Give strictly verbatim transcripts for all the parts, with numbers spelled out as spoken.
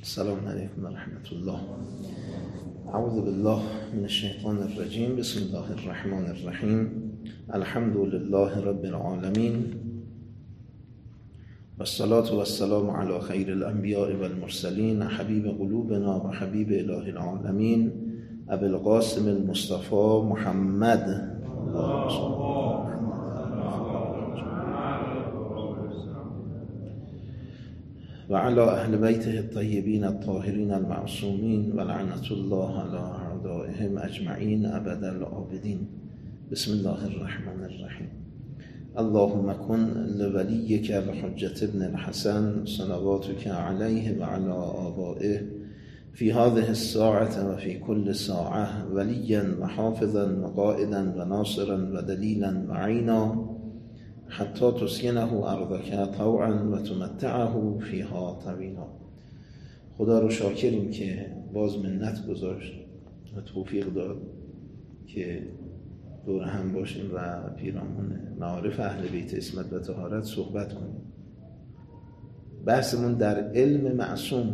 السلام علیکم و رحمت الله. اعوذ بالله من الشیطان الرجیم. بسم الله الرحمن الرحیم. الحمد لله رب العالمین و الصلاة و السلام علی خیر الانبیاء و المرسلین حبیب قلوبنا و حبیب اله العالمین ابی القاسم المصطفى محمد و علی اهل بیته الطیبین الطاهرین المعصومین و لعنت الله علی اعدائهم اجمعین ابد الآبدین. بسم الله الرحمن الرحیم. اللهم کن لولیک الحجة ابن الحسن صلواتک علیه و علی آبائه فی هذه الساعة و فی کل ساعة ولیا و حافظا و قائدا و ناصرا و دلیلا و عینا حتی تسکنه ارضک طوعا و تمتعه فیها طویلا. خدا رو شاکریم که باز منت گذاشت و توفیق داد که دور هم باشیم و پیرامون معارف اهل بیت عصمت و طهارت صحبت کنیم. بحثمون در علم معصوم.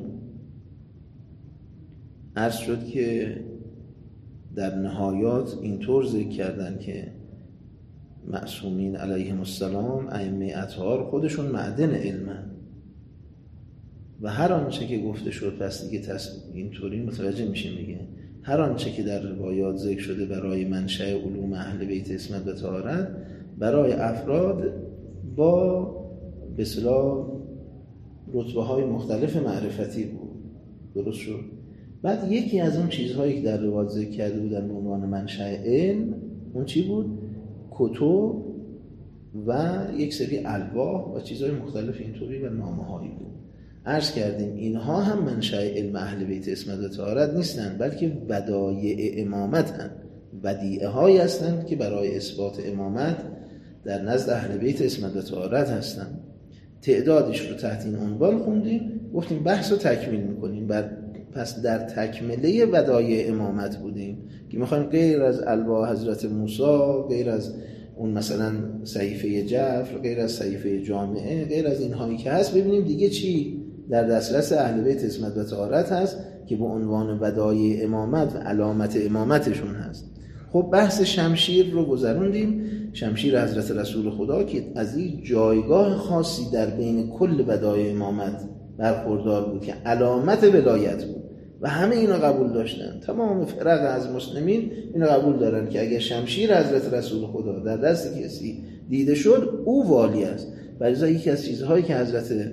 عرض شد که در نهایات اینطور ذکر کردن که معصومین علیهم السلام ائمه اطهار خودشون معدن علمن و هر آنچه که گفته شد پس دیگه اینطوری متوجه میشیم دیگه هر آنچه که در روایات ذکر شده برای منشأ علوم اهل بیت عصمت و طهارت برای افراد با به اصطلاح رتبه‌های مختلف معرفتی بود. درست شد؟ بعد یکی از اون چیزهایی که در روایات ذکر کرده بودن به عنوان منشأ علم اون چی بود؟ کتب و یک سری الواح و چیزهای مختلف اینطوری و نامه‌هایی بود. عرض کردیم اینها هم منشأ علم اهل بیت عصمت و طهارت نیستند، بلکه بدایع امامت هستند، بدیعه هایی هستند که برای اثبات امامت در نزد اهل بیت عصمت و طهارت هستند. تعدادش رو تحت این عنوان خوندیم، گفتیم بحث رو تکمیل میکنیم. بر پس در تکمله بدایع امامت بودیم که میخوایم غیر از الواح حضرت موسی، غیر از اون مثلا صحیفه جعفر، غیر از صحیفه جامعه، غیر از اینهایی که هست ببینیم دیگه چی در دسترس اهل بیت عصمت و طهارت هست که به عنوان بدایع امامت و علامت امامتشون هست. خب بحث شمشیر رو گذروندیم. شمشیر حضرت رسول خدا که از این جایگاه خاصی در بین کل بدایع امامت برخوردار بود که علامت ولایت بود و همه اینو قبول داشتن. تمام فرق از مسلمین اینو قبول دارن که اگه شمشیر حضرت رسول خدا در دست کسی دیده شد او والی است. برای یکی از چیزهایی که حضرت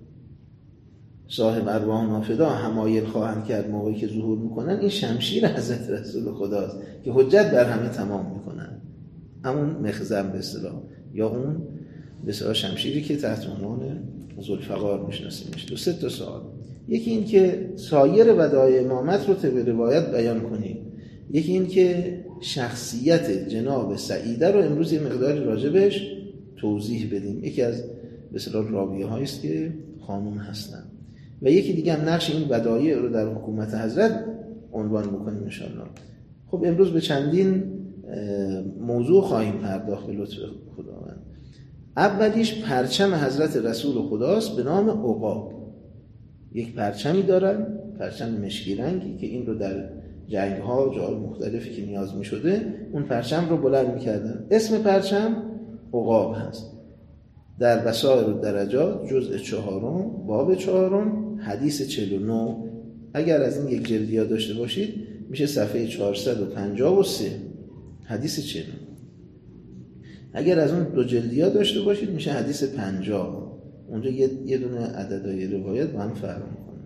صاحب ارواح نافدا حمایل خواهند کرد موقعی که ظهور میکنن این شمشیر حضرت رسول خداست که حجت بر همه تمام میکنن. همون مخزن به اصطلاح یا اون به اصطلاح شمشیری که تحت عنوان ذوالفقار میشناسیمش. دو سه تا سوال. یکی این که سایر بدایع امامت رو طبق روایت بیان کنیم. یکی این که شخصیت جناب سعیده رو امروز یه مقداری راجبش توضیح بدیم. یکی از به اصطلاح راویه هایی است که خانم هستن و یکی دیگه هم نقش این بدایع رو در حکومت حضرت عنوان میکنیم ان شاء الله. خب امروز به چندین موضوع خواهیم پرداخت به لطف خداوند. اولیش پرچم حضرت رسول خداست به نام عقاب. یک پرچمی دارن، پرچم مشکی رنگی که این رو در جنگ ها جای مختلفی که نیاز می شده اون پرچم رو بلند می کردن. اسم پرچم عقاب هست. در بصائر الدرجات جزء چهارم باب چهارم حدیث چهل و نه اگر از این یک جلدی ها داشته باشید میشه صفحه چهارصد و پنجاه و سه حدیث چهل. اگر از اون دو جلدی ها داشته باشید میشه حدیث پنجاه. اونجا یه, یه دونه عددهای روایت با هم فرق میکنن.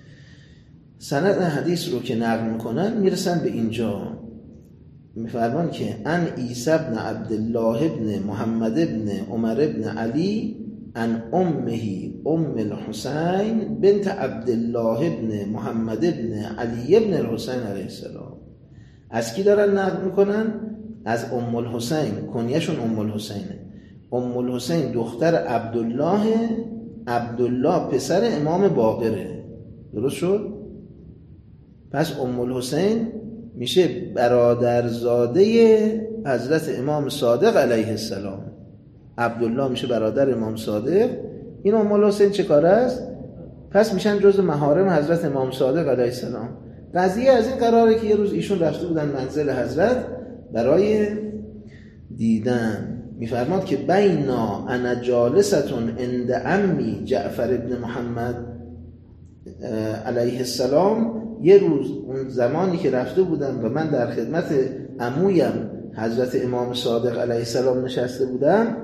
سند حدیث رو که نقل میکنن میرسن به اینجا میفرمان که ان عیسی ابن عبدالله ابن محمد ابن عمر ابن علی ان امه ام الحسین بنت عبدالله ابن محمد ابن علی ابن الحسین علیه السلام. از کی دارن نقل میکنن؟ از ام الحسین. کنیشون ام الحسینه. ام الحسین دختر عبدالله، عبدالله پسر امام باقره. درست شد؟ پس ام الحسین میشه برادرزاده حضرت امام صادق علیه السلام. عبدالله میشه برادر امام صادق. این ام الحسین چه کار است؟ پس میشن جز محارم حضرت امام صادق علیه السلام. قضیه از این قراره که یه روز ایشون رفته بودن منزل حضرت برای دیدن. میفرماد که بینا انا جالستون عند عمی جعفر ابن محمد علیه السلام، یه روز اون زمانی که رفته بودم و من در خدمت عمویم حضرت امام صادق علیه السلام نشسته بودم،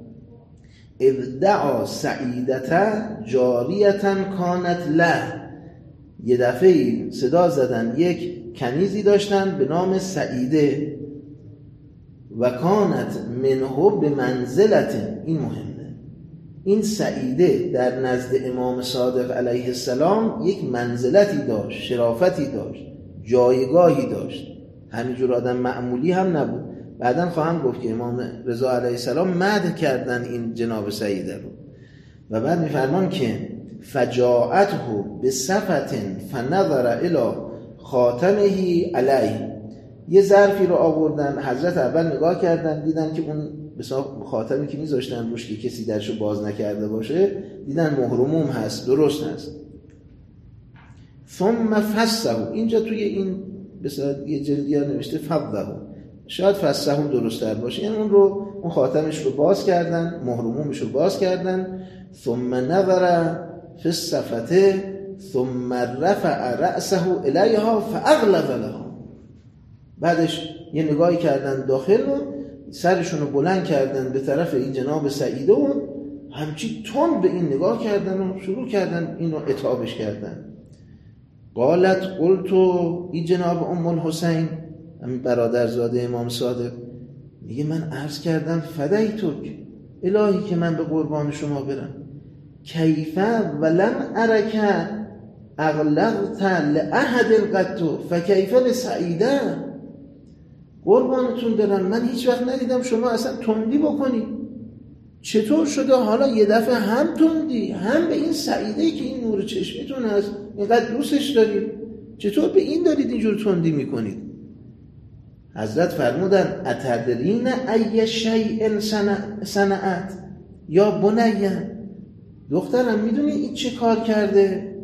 ادعا سعیدتا جاریتا کانت له، یه دفعه صدا زدن یک کنیزی داشتن به نام سعیده و کانت منه به منزلت، این مهمه، این سعیده در نزد امام صادق علیه السلام یک منزلتی داشت، شرافتی داشت، جایگاهی داشت، همینجور آدم معمولی هم نبود. بعداً خواهم گفت که امام رضا علیه السلام مدح کردن این جناب سعیده رو و بعد میفرمان که فجاعته بصفت فنظر الی خاتمه علیه، یه ظرفی رو آوردن، حضرت اول نگاه کردن دیدن که اون مثلا خاتمی که میذاشتن روش که کسی درشو باز نکرده باشه، دیدن مهرموم هست، درست هست. ثم فسه، اینجا توی این مثلا یه جلدی ها نوشته فضه، شاید فسه هم درست تر باشه، یعنی اون رو اون خاتمش رو باز کردن، مهرمومش رو باز کردن. ثم نظر فی الصفته ثم رفع رأسه الیها فاغلظ لها، بعدش یه نگاهی کردن داخل رو، سرشون رو بلند کردن به طرف این جناب سعیده و همچی تون به این نگاه کردن و شروع کردن اینو عتابش کردن. قالت قلتو، این جناب ام الحسین، همین برادرزاده امام صادق، میگه من عرض کردم فدیتک، الهی که من به قربان شما برم، کیفه ولم ارک اغلقت لأحد قط فکیفه لسعیده، قربانتون برم من هیچ وقت ندیدم شما اصلا تندی بکنی، چطور شده حالا یه دفعه هم تندی هم به این سعیده که این نور چشمتون هست اینقدر دوستش دارید، چطور به این دارید اینجور تندی میکنید؟ حضرت فرمودن اتدرین ای شیء صنعت یا بنیه، دخترم میدونی این چه کار کرده؟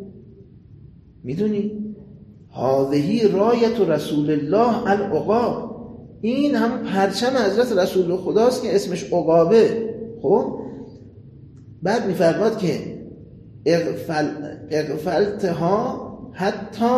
میدونی؟ هذه رایت رسول الله العقاب، این هم پرچم حضرت رسول خداست که اسمش عقابه. خب بعد میفرماد که اغفل اغفلتها حتی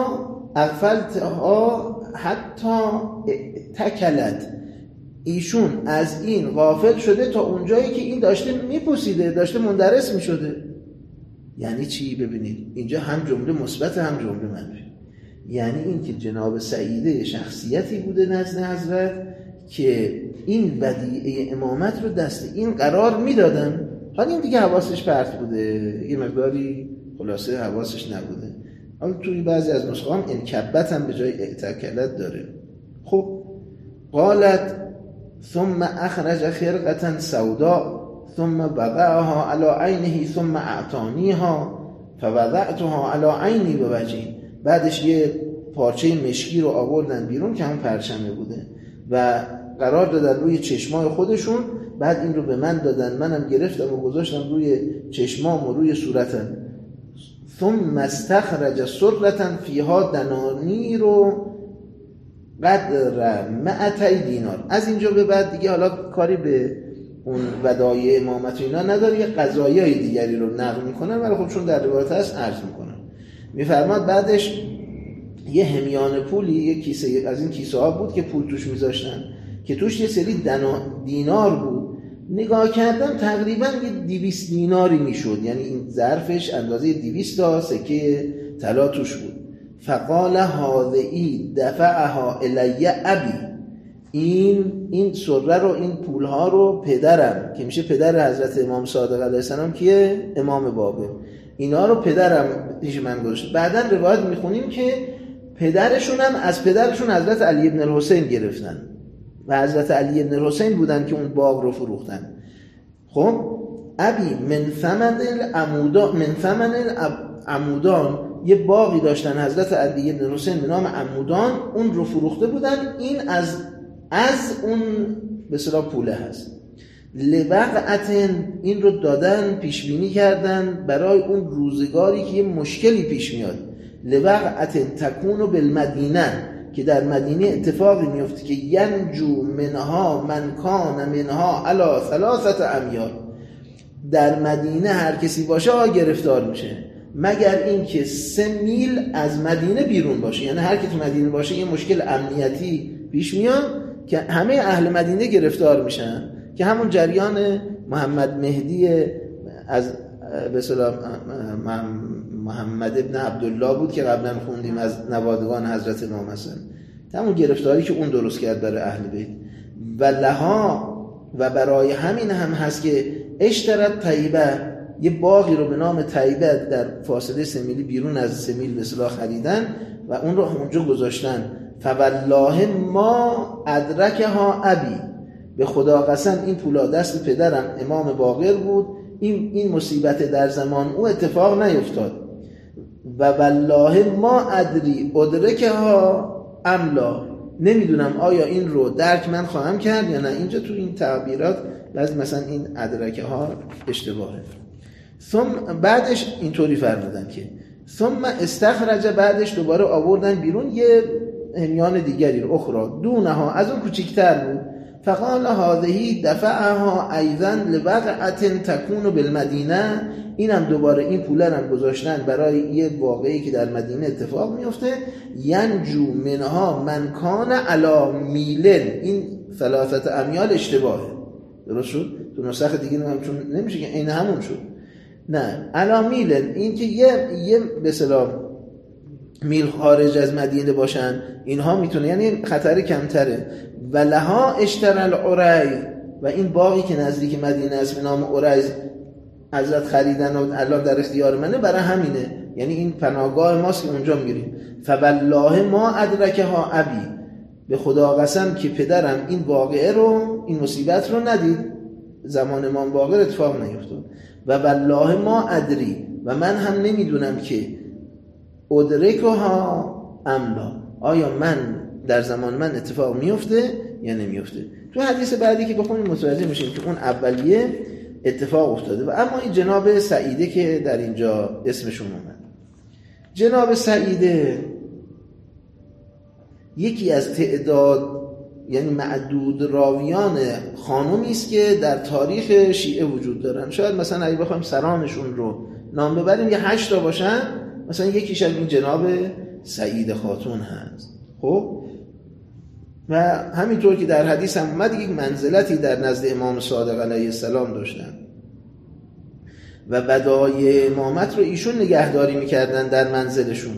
اغفلتها حتی تکلت، ایشون از این غافل شده تا اونجایی که این داشته میپوسیده، داشته مندرس میشده. یعنی چی؟ ببینید اینجا هم جمله مثبت هم جمله منفی. یعنی این که جناب سعیده شخصیتی بوده نزد حضرت که این بدیعه امامت رو دست این قرار میدادن، حالا این دیگه حواسش پرت بوده، یه مقداری خلاصه حواسش نبوده. حالا توی بعضی از نسخه هم انکبت هم به جای اعتکلت داره. خب قالت ثم اخرج خرقه سوداء ثم وضعها على عینه ثم اعطانیها فوضعتها على عینی بوجهی، بعدش یه پارچه مشکی رو آوردن بیرون که همون پرچمه بوده و قرار دادن روی چشمای خودشون، بعد این رو به من دادن، منم گرفتم و گذاشتم روی چشمام و روی صورتم. ثم استخرج سرة فیها دنانیر و قدر مئتی دینار. از اینجا به بعد دیگه حالا کاری به اون ودایع امامت و اینا نداره، یه قضایای دیگری رو نقل میکنن ولی خب چون در روایت هست عرض میکنن. میفرماد بعدش یه همیان پولی، یه کیسه از این کیسه ها بود که پول توش میذاشتن که توش یه سری دینار بود، نگاه کردم تقریبا یه دویست دیناری میشد، یعنی این ظرفش اندازه دویست تا سکه طلا توش بود. فقال هذه دفعها الی ابی، این این سره رو، این پولها رو پدرم که میشه پدر حضرت امام صادق علیه السلام کیه؟ امام باقر، اینا رو پدرم پیش من گذاشت. بعدن روایت میخونیم که پدرشون هم از پدرشون حضرت علی ابن الحسین گرفتن و حضرت علی ابن الحسین بودن که اون باغ رو فروختن. خب ابی من ثمن العمودان، من ثمن العمودان، یه باغی داشتن حضرت علی ابن الحسین به نام عمودان، اون رو فروخته بودن، این از از اون به اصطلاح پوله هست. لوقعت، این رو دادن، پیش بینی کردن برای اون روزگاری که یه مشکلی پیش میاد. لوقعت تکون بالمدینه، که در مدینه اتفاقی میفته که ینجو منها من کان منها علی ثلاثه امیال، در مدینه هر کسی باشه آ گرفتار میشه مگر این که سه میل از مدینه بیرون باشه. یعنی هر کی تو مدینه باشه یه مشکل امنیتی پیش میاد که همه اهل مدینه گرفتار میشن، که همون جریان محمد مهدی از به اصطلاح محمد ابن عبدالله بود که قبلا خوندیم از نوادگان حضرت امام حسن، همون گرفتاری که اون درست کرد برای اهل بیت. و لها، و برای همین هم هست که اشترت طیبه، یه باغی رو به نام طیبه در فاصله سه میلی بیرون از سه میل به اصطلاح خریدن و اون رو اونجا گذاشتن. فوالله ما ادرکها ابی، به خدا قسم این پولا دست پدرم امام باقر بود، این این مصیبت در زمان او اتفاق نیفتاد. و والله ما ادری ادرکها املا، نمیدونم آیا این رو درک من خواهم کرد یا نه. اینجا تو این تعبیرات بعضی مثلا این ادرکه ها اشتباهه. ثم بعدش اینطوری فرمودن که ثم استخرج، بعدش دوباره آوردن بیرون یه همیان دیگری رو، اخرى دونها، از اون کوچیک‌تر بود. فقال هذه دفعها ایضا لوقعه تکون بالمدینه، اینم دوباره این پوله هم گذاشتن برای یه واقعی که در مدینه اتفاق میفته. ینجو منها من کان علی میلن، این ثلاثه امیال اشتباهه، درست شد؟ تو نسخه دیگه نمیتون نمیشه که عین همون شد، نه علی میلن، این که یه یه به اصطلاح میل خارج از مدینه باشن اینها میتونه، یعنی خطر کمتره. و لها اشترل عری، و این باقی که نزدیک مدینه است به نام عریض حضرت خریدن و الان در اختیار منه، برای همینه، یعنی این پناهگاه ماست که اونجا میریم. فوالله ما ادرکها ابی، به خدا قسم که پدرم این واقعه رو، این مصیبت رو ندید، زمان امام باقر اتفاق نیفتاد. و والله ما ادری، و من هم نمیدونم که ادرکها املا، آیا من در زمان من اتفاق میفته یا نمیفته. تو حدیث بعدی که بخونیم متوجه میشیم که اون اولیه اتفاق افتاده. و اما این جناب سعیده که در اینجا اسمشون اومد، جناب سعیده یکی از تعداد یعنی معدود راویان خانومی است که در تاریخ شیعه وجود دارن. شاید مثلا اگه بخوایم سرانشون رو نام ببریم یه هشت تا باشن، مثلا یکیش از این جناب سعیده خاتون هست. خب و همینطور که در حدیث هم اومد یک منزلتی در نزد امام صادق علیه السلام داشتن و بدای امامت رو ایشون نگهداری میکردن در منزلشون.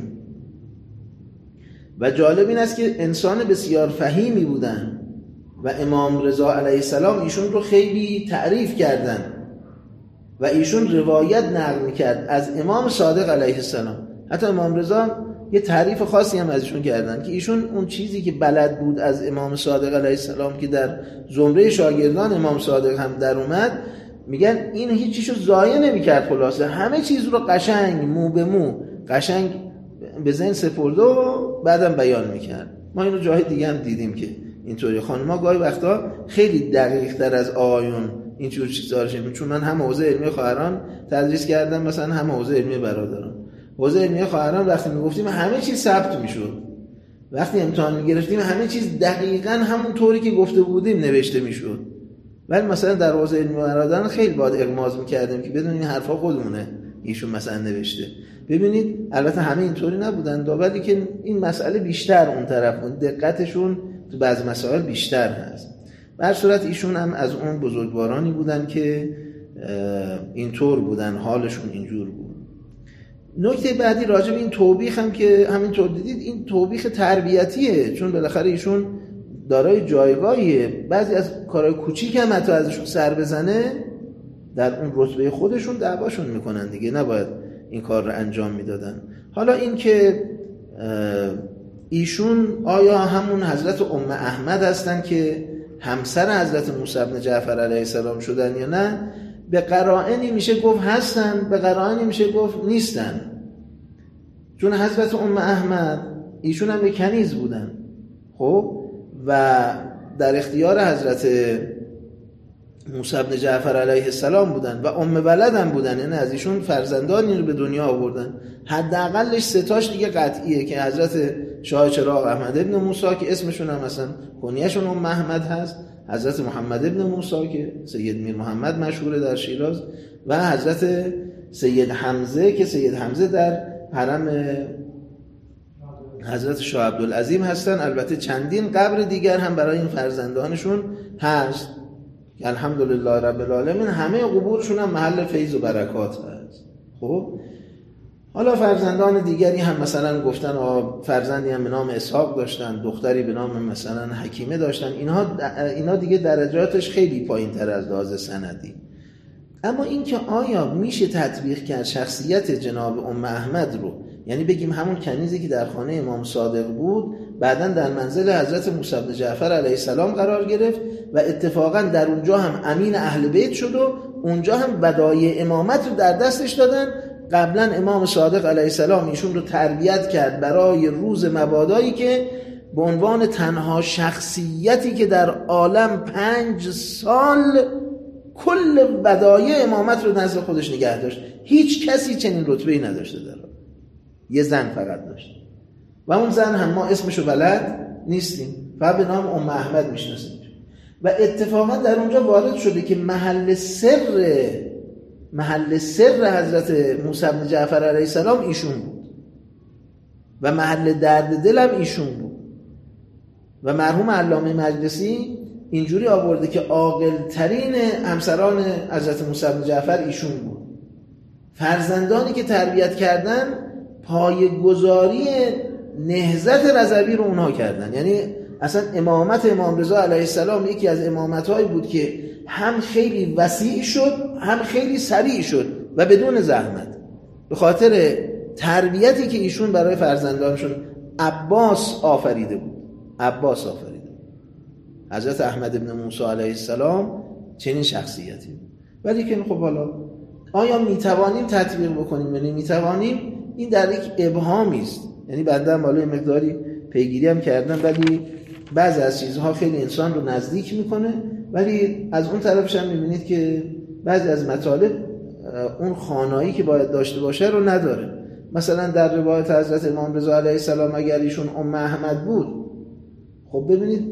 و جالب این است که انسان بسیار فهیمی بودن و امام رضا علیه السلام ایشون رو خیلی تعریف کردن و ایشون روایت نقل میکرد از امام صادق علیه السلام. حتی امام رضا یه تعریف خاصی هم ازشون کردن که ایشون اون چیزی که بلد بود از امام صادق علیه السلام که در زمره شاگردان امام صادق هم در اومد، میگن این هیچ چیزو ضایع نمیکرد، خلاصه همه چیز رو قشنگ مو به مو قشنگ به ذهن سپرده و بعدم بیان میکرد. ما اینو جای دیگه هم دیدیم که اینطوری خانم‌ها گاهی وقتا خیلی دقیق‌تر از آقایون اینجور چیزا رو میگن. چون من هم حوزه علمی خواهران تدریس کردم، مثلا هم حوزه علمی برادران. حوزه علمی خواهران وقتی میگفتیم همه چیز ثبت میشد، وقتی امتحان میگرفتیم همه چیز دقیقاً همون طوری که گفته بودیم نوشته میشد. ولی مثلا در حوزه علمی برادران خیلی باید اغماض میکردیم که بدون این حرفا خودمونه ایشون مثلا نوشته. ببینید البته همه اینطوری نبودن، ولی که این مسئله بیشتر اون طرف اون دقتشون تو بعضی مسائل بیشتر هست. به هر صورت ایشون هم از اون بزرگوارانی بودن که اینطور بودن، حالشون اینجور بود. نکته بعدی راجع به این توبیخ هم که همینطور دیدید، این توبیخ تربیتیه، چون بالاخره ایشون دارای جایگاهیه، بعضی از کارهای کوچیک هم حتی ازشون سر بزنه در اون رتبه خودشون دعواشون میکنن دیگه، نباید این کار رو انجام میدادن. حالا این که ایشون آیا همون حضرت ام احمد هستن که همسر حضرت موسی بن جعفر علیه السلام شدن یا نه، به قرائنی میشه گفت هستن، به قرائنی میشه گفت نیستن. چون حضرت ام احمد ایشون هم به کنیز بودن، خب، و در اختیار حضرت موسی بن جعفر علیه السلام بودن و ام ولد هم بودن، یعنی از ایشون فرزندانی رو به دنیا آوردن. حداقلش سه تاش دیگه قطعیه که حضرت شاه چراغ احمد ابن موسی که اسمشون هم مثلا کنیه‌شون ام احمد هست، حضرت محمد ابن موسی که سید میر محمد مشهوره در شیراز، و حضرت سید حمزه که سید حمزه در حرم حضرت شاه عبدالعظیم هستن. البته چندین قبر دیگر هم برای این فرزندانشون هست. الحمدلله رب العالمین همه قبورشون هم محل فیض و برکات هست. خب حالا فرزندان دیگری هم مثلا گفتن فرزندی هم به نام اسحاق داشتن، دختری به نام مثلا حکیمه داشتن. اینها اینا دیگه درجاتش خیلی پایین‌تر از لحاظ سندی. اما این که آیا میشه تطبیق کرد شخصیت جناب ام احمد رو، یعنی بگیم همون کنیزی که در خانه امام صادق بود بعداً در منزل حضرت موسی بن جعفر علیه السلام قرار گرفت و اتفاقاً در اونجا هم امین اهل بیت شد و اونجا هم ودایع امامت رو در دستش دادن. قبلا امام صادق علیه السلام ایشون رو تربیت کرد برای روز مبادایی که به عنوان تنها شخصیتی که در عالم پنج سال کل ودایع امامت رو نزد خودش نگه داشت. هیچ کسی چنین رتبه‌ای نداشته در آن. یه زن فقط داشت و اون زن هم ما اسمشو بلد نیستیم، فقط به نام ام احمد میشناسیم. و اتفاقا در اونجا وارد شده که محل سر محل سر حضرت موسی بن جعفر علیه السلام ایشون بود و محل درد دلم ایشون بود. و مرحوم علامه مجلسی اینجوری آورده که عاقل ترین همسران حضرت موسی بن جعفر ایشون بود. فرزندانی که تربیت کردن پایه‌گذاری نهضت رضوی رو اونها کردن. یعنی اصلا امامت امام رضا علیه السلام یکی از امامت‌هایی بود که هم خیلی وسیع شد هم خیلی سریع شد و بدون زحمت، به خاطر تربیتی که ایشون برای فرزندانشون عباس آفریده بود. عباس آفریده بود. حضرت احمد ابن موسی علیه السلام چنین شخصیتی بود. ولی که خب حالا آیا میتوانیم تطبیق بکنیم یا نمیتوانیم، این در یک ابهامی است. یعنی بنده هم بالای مقداری پیگیری هم کردم، ولی بعضی از چیزها خیلی انسان رو نزدیک میکنه، ولی از اون طرفش هم میبینید که بعضی از مطالب اون خانایی که باید داشته باشه رو نداره. مثلا در روایت حضرت امام رضا علیه السلام اگر ایشون ام احمد بود، خب ببینید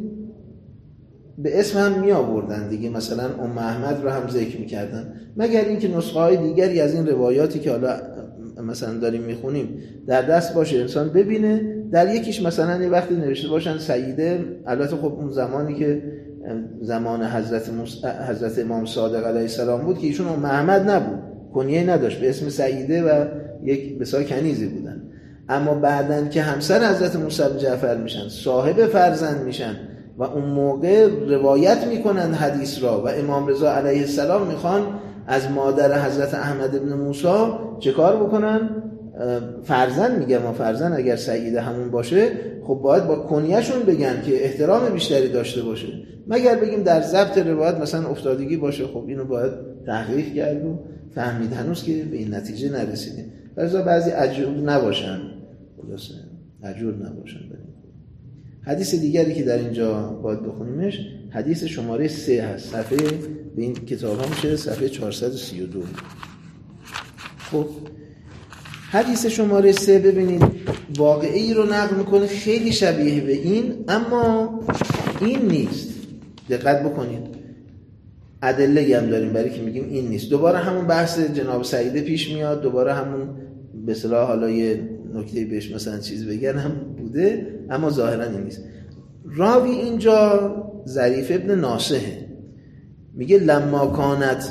به اسم هم می آوردن دیگه، مثلا ام احمد رو هم ذکر میکردن، مگر اینکه نسخه های دیگری از این روایاتی که حالا مثلا داریم میخونیم در دست باشه انسان ببینه. در یکیش مثلا یه وقتی نوشته باشن سیده، البته خب اون زمانی که زمان حضرت موس... حضرت امام صادق علیه السلام بود که ایشون ام احمد نبود، کنیه نداشت، به اسم سیده و یک بسیار کنیزی بودن. اما بعدن که همسر حضرت موسی بن جعفر میشن، صاحب فرزند میشن و اون موقع روایت میکنن حدیث را و امام رضا علیه السلام میخوان از مادر حضرت احمد ابن موسی چه کار بکنن؟ فرزند میگم، ما فرزند اگر سعیده همون باشه خب باید با کنیه‌شون بگن که احترام بیشتری داشته باشه، مگر بگیم در ضبط روایت مثلا افتادگی باشه. خب اینو باید تحقیق کرد و فهمید، هنوز که به این نتیجه نرسیدیم. لذا بعضی عجول نباشن، خلاصه عجول نباشن. حدیث دیگری که در اینجا باید بخونیمش حدیث شماره سه هست، صفحه به این کتاب ها میشه صفحه چهارصد و سی و دو. خب حدیث شماره سه ببینید واقعی رو نقل میکنه، خیلی شبیه به این اما این نیست. دقت بکنید، ادله هم داریم برای که میگیم این نیست. دوباره همون بحث جناب سعیده پیش میاد، دوباره همون به اصطلاح حالا یه نکته بهش مثلا چیز بگن هم بوده، اما ظاهرا این نیست. راوی اینجا ظریف ابن ناصحه، میگه لما کانت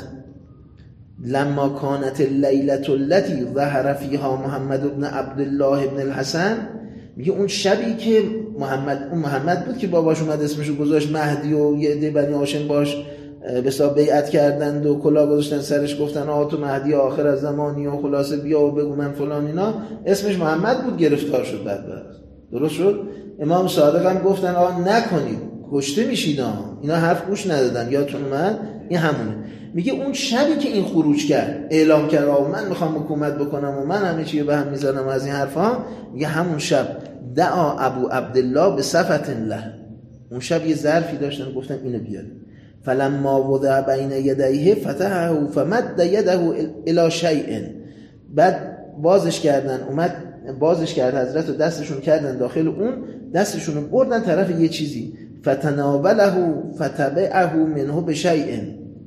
لما کانت اللیلة التي ظهر فيها محمد ابن عبدالله ابن الحسن، میگه اون شبی که محمد اون محمد بود که باباش اومد اسمشو گذاشت مهدی و یه عده بنی هاشم باش به حساب بیعت کردند و کلاه گذاشتن سرش، گفتن آ تو مهدی آخر از زمانی و خلاصه بیا و بگو من فلان اینا، اسمش محمد بود، گرفتار شد بدبخت. درست شد؟ امام صادق هم گفتن آ نکنید کشته میشید، اینا حرف گوش ندادن، یادتون اومد؟ این همونه. میگه اون شبی که این خروج کرد اعلام کرد آ من میخوام حکومت بکنم و من همه چی به هم میزنم از این حرفا، میگه همون شب دعا ابو عبدالله به صفت له، اون شب یه ظرفی داشتن گفتن اینو بیارید، فلما وضع بین یدیه فتحه فمد یده الی شیء، بعد بازش کردن، اومد بازش کرد حضرت و دستشون کردن داخل اون، دستشون رو بردن طرف یه چیزی، فتناوله فتبعه منه بشیء،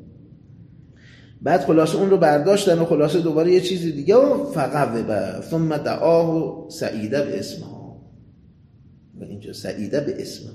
بعد خلاصه اون رو برداشتن و خلاصه دوباره یه چیزی دیگه و فقوبه ثم دعاه سعیده به اسمه، و اینجا سعیده به اسمه.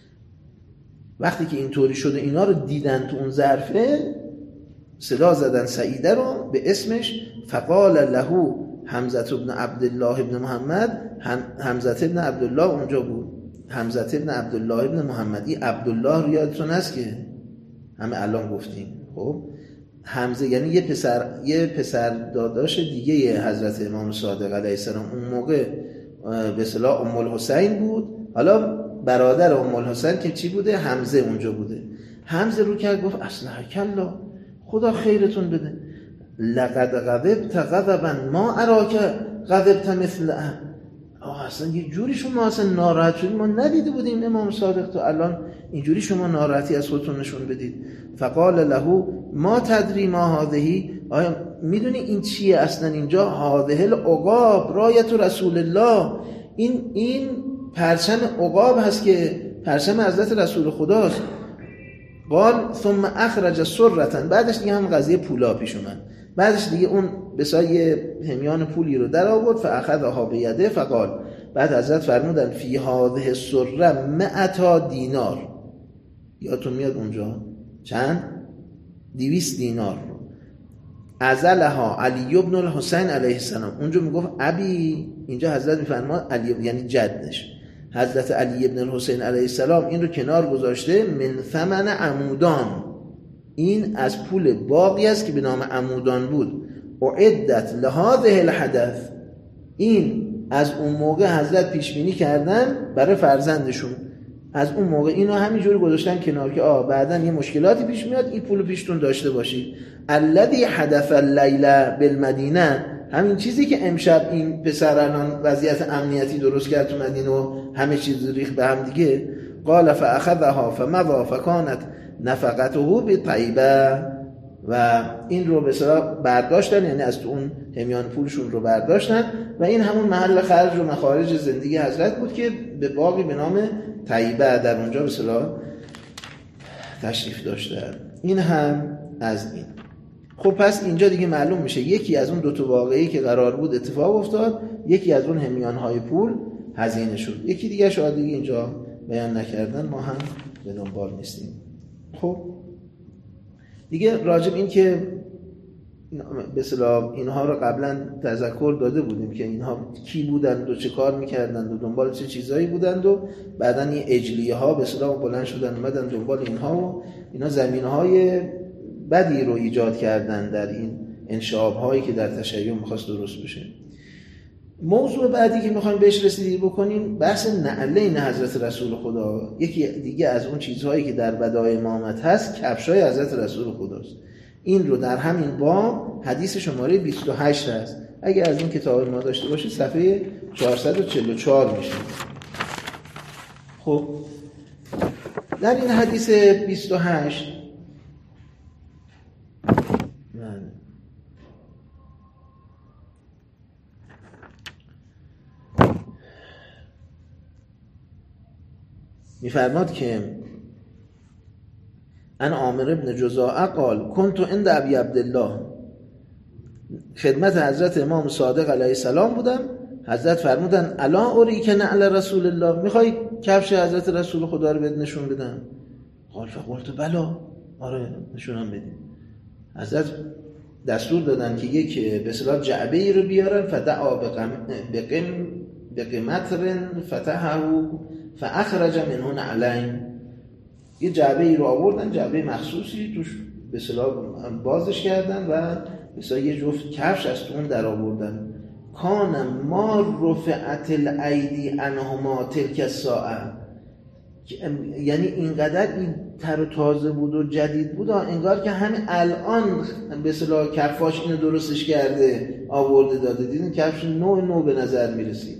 وقتی که اینطوری شده اینا رو دیدن تو اون ظرفه، صدا زدن سعیده رو به اسمش. فقال له حمزه ابن عبدالله ابن محمد، حمزه ابن عبدالله اونجا بود، حمزه ابن عبدالله ابن محمد. این عبدالله رو یادتون هست که همه الان گفتیم. خب حمزه یعنی یه پسر یه پسر داداش دیگه حضرت امام صادق علیه السلام. اون موقع به اصطلاح ام الحسین بود، حالا برادر ام الحسین که چی بوده؟ حمزه اونجا بوده. حمزه رو کرد گفت اصلحک الله، خدا خیرتون بده، لقد غضبت غضبا ما اراک غضبت مثله. آه اصلا یه جوری شما اصلا ناراحت شدید، ما ندیده بودیم امام صادق تو الان اینجوری شما ناراحتی از خودتون نشون بدید. فقال له ما تدری ما هذه، آیا میدونی این چیه اصلا اینجا؟ هذه العقاب رایت رسول الله، این این پرچم عقاب هست که پرچم حضرت رسول خداست. قال ثم اخرج سرة، بعدش دیگه هم قضیه پولا پیش اومد، بعدش دیگه اون بسای همیان پولی رو در آورد. فاخذها بیده فقال، بعد حضرت فرمودن فی هذه السره مئتا دینار، یادتون میاد اونجا چند؟ دویست دینار. ازلها علی ابن الحسین علیه السلام، اونجا میگفت ابی، اینجا حضرت میفرماد علی یعنی جدش حضرت علی ابن الحسین علیه السلام این رو کنار گذاشته. من ثمن عمودان، این از پول باقی است که به نام عمودان بود. اعدت لهذه الحدث، این از اون موقع حضرت پیش بینی کردن برای فرزندشون، از اون موقع اینو همینجوری گذاشتن کنار که آه بعداً یه مشکلاتی پیش میاد، این پولو پیشتون داشته باشید. الذی حدث اللیل بالمدینه، همین چیزی که امشب این پسر الان وضعیت امنیتی درست کرد تو مدینه و همه چیز ریخت به هم دیگه. قال فاخذها فمضى فكانت نفقته بطیبه، و این رو به اصطلاح برداشتن، یعنی از تو اون همیان پولشون رو برداشتن و این همون محل خرج و مخارج زندگی حضرت بود که به باقی به نام طیبه در اونجا به اصطلاح تشریف داشتن. این هم از این. خب پس اینجا دیگه معلوم میشه یکی از اون دو تا واقعی که قرار بود اتفاق افتاد، یکی از اون همیان‌های پول هزینه شد، یکی دیگه شاید دیگه اینجا بیان نکردن، ما هم به دنبال نیستیم. خب دیگه راجب این که به اصطلاح اینها رو قبلا تذکر داده بودیم که اینها کی بودند و چه کار میکردند و دنبال چه چیزایی بودند و بعدن این اجلیه ها به اصطلاح بلند شدن اومدن دنبال اینها و اینا زمینهای بدی رو ایجاد کردن در این انشعاب هایی که در تشیع میخواست درست بشه. موضوع بعدی که میخوایم بهش رسیدگی بکنیم بحث نعلین حضرت رسول خدا. یکی دیگه از اون چیزهایی که در بدایع امامت هست کفشای حضرت رسول خداست. این رو در همین باب حدیث شماره بیست و هشت هست، اگه از این کتاب ما داشته باشه صفحه چهارصد و چهل و چهار میشه. خب در این حدیث بیست و هشت من میفرماد که ان عامر ابن جزاعه قال كنت عند ابي عبدالله، خدمت حضرت امام صادق علیه السلام بودم، حضرت فرمودن الا اریک نعل رسول الله، میخوای کفش حضرت رسول خدا رو بهت نشون بدم؟ قال فقلت بلا، آره نشونم بدین. حضرت دستور دادن که یک به اصطلاح جعبه ای رو بیارن، فدعا بقم بقم بقمتر فتحه فاخرج منه نعلین، یه جعبه ای رو آوردن، جعبه مخصوصی توش به اصطلاح بازش کردن و به اصطلاح یه جفت کفش از اون در آوردن. کان ما رفعت الایدی عنهما تلک الساعه، یعنی اینقدر این تر و تازه بود و جدید بود انگار که همین الان به اصطلاح کفاش اینو درستش کرده آورده داده، دیدین کفش نوع نوع به نظر میرسید.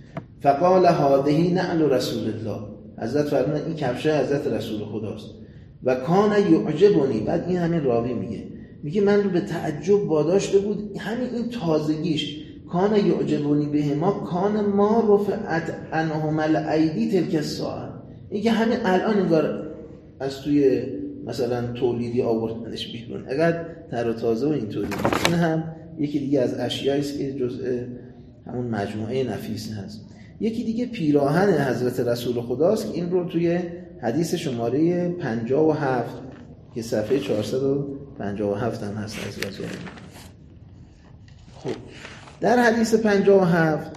فقال هذه نعل رسول الله، حضرت فرمودن این کفش حضرت رسول خداست. و کان یعجبنی، بعد این همین راوی میگه میگه من رو به تعجب واداشته بود همین این تازگیش، کان یعجبنی به ما کان ما رفعت عنهم الایدی تلک الساعه، این که همین الان انگار از توی مثلا تولیدی آوردنش بیرون، اگر تر و تازه و اینطوری. این هم یکی دیگه از اشیایی است که جزء همون مجموعه نفیس هست. یکی دیگه پیراهن حضرت رسول خداست که این رو توی حدیث شماره پنجاه و هفت که صفحه چهارصد و پنجاه و هفت هم هست از رسول. خب در حدیث پنجاه و هفت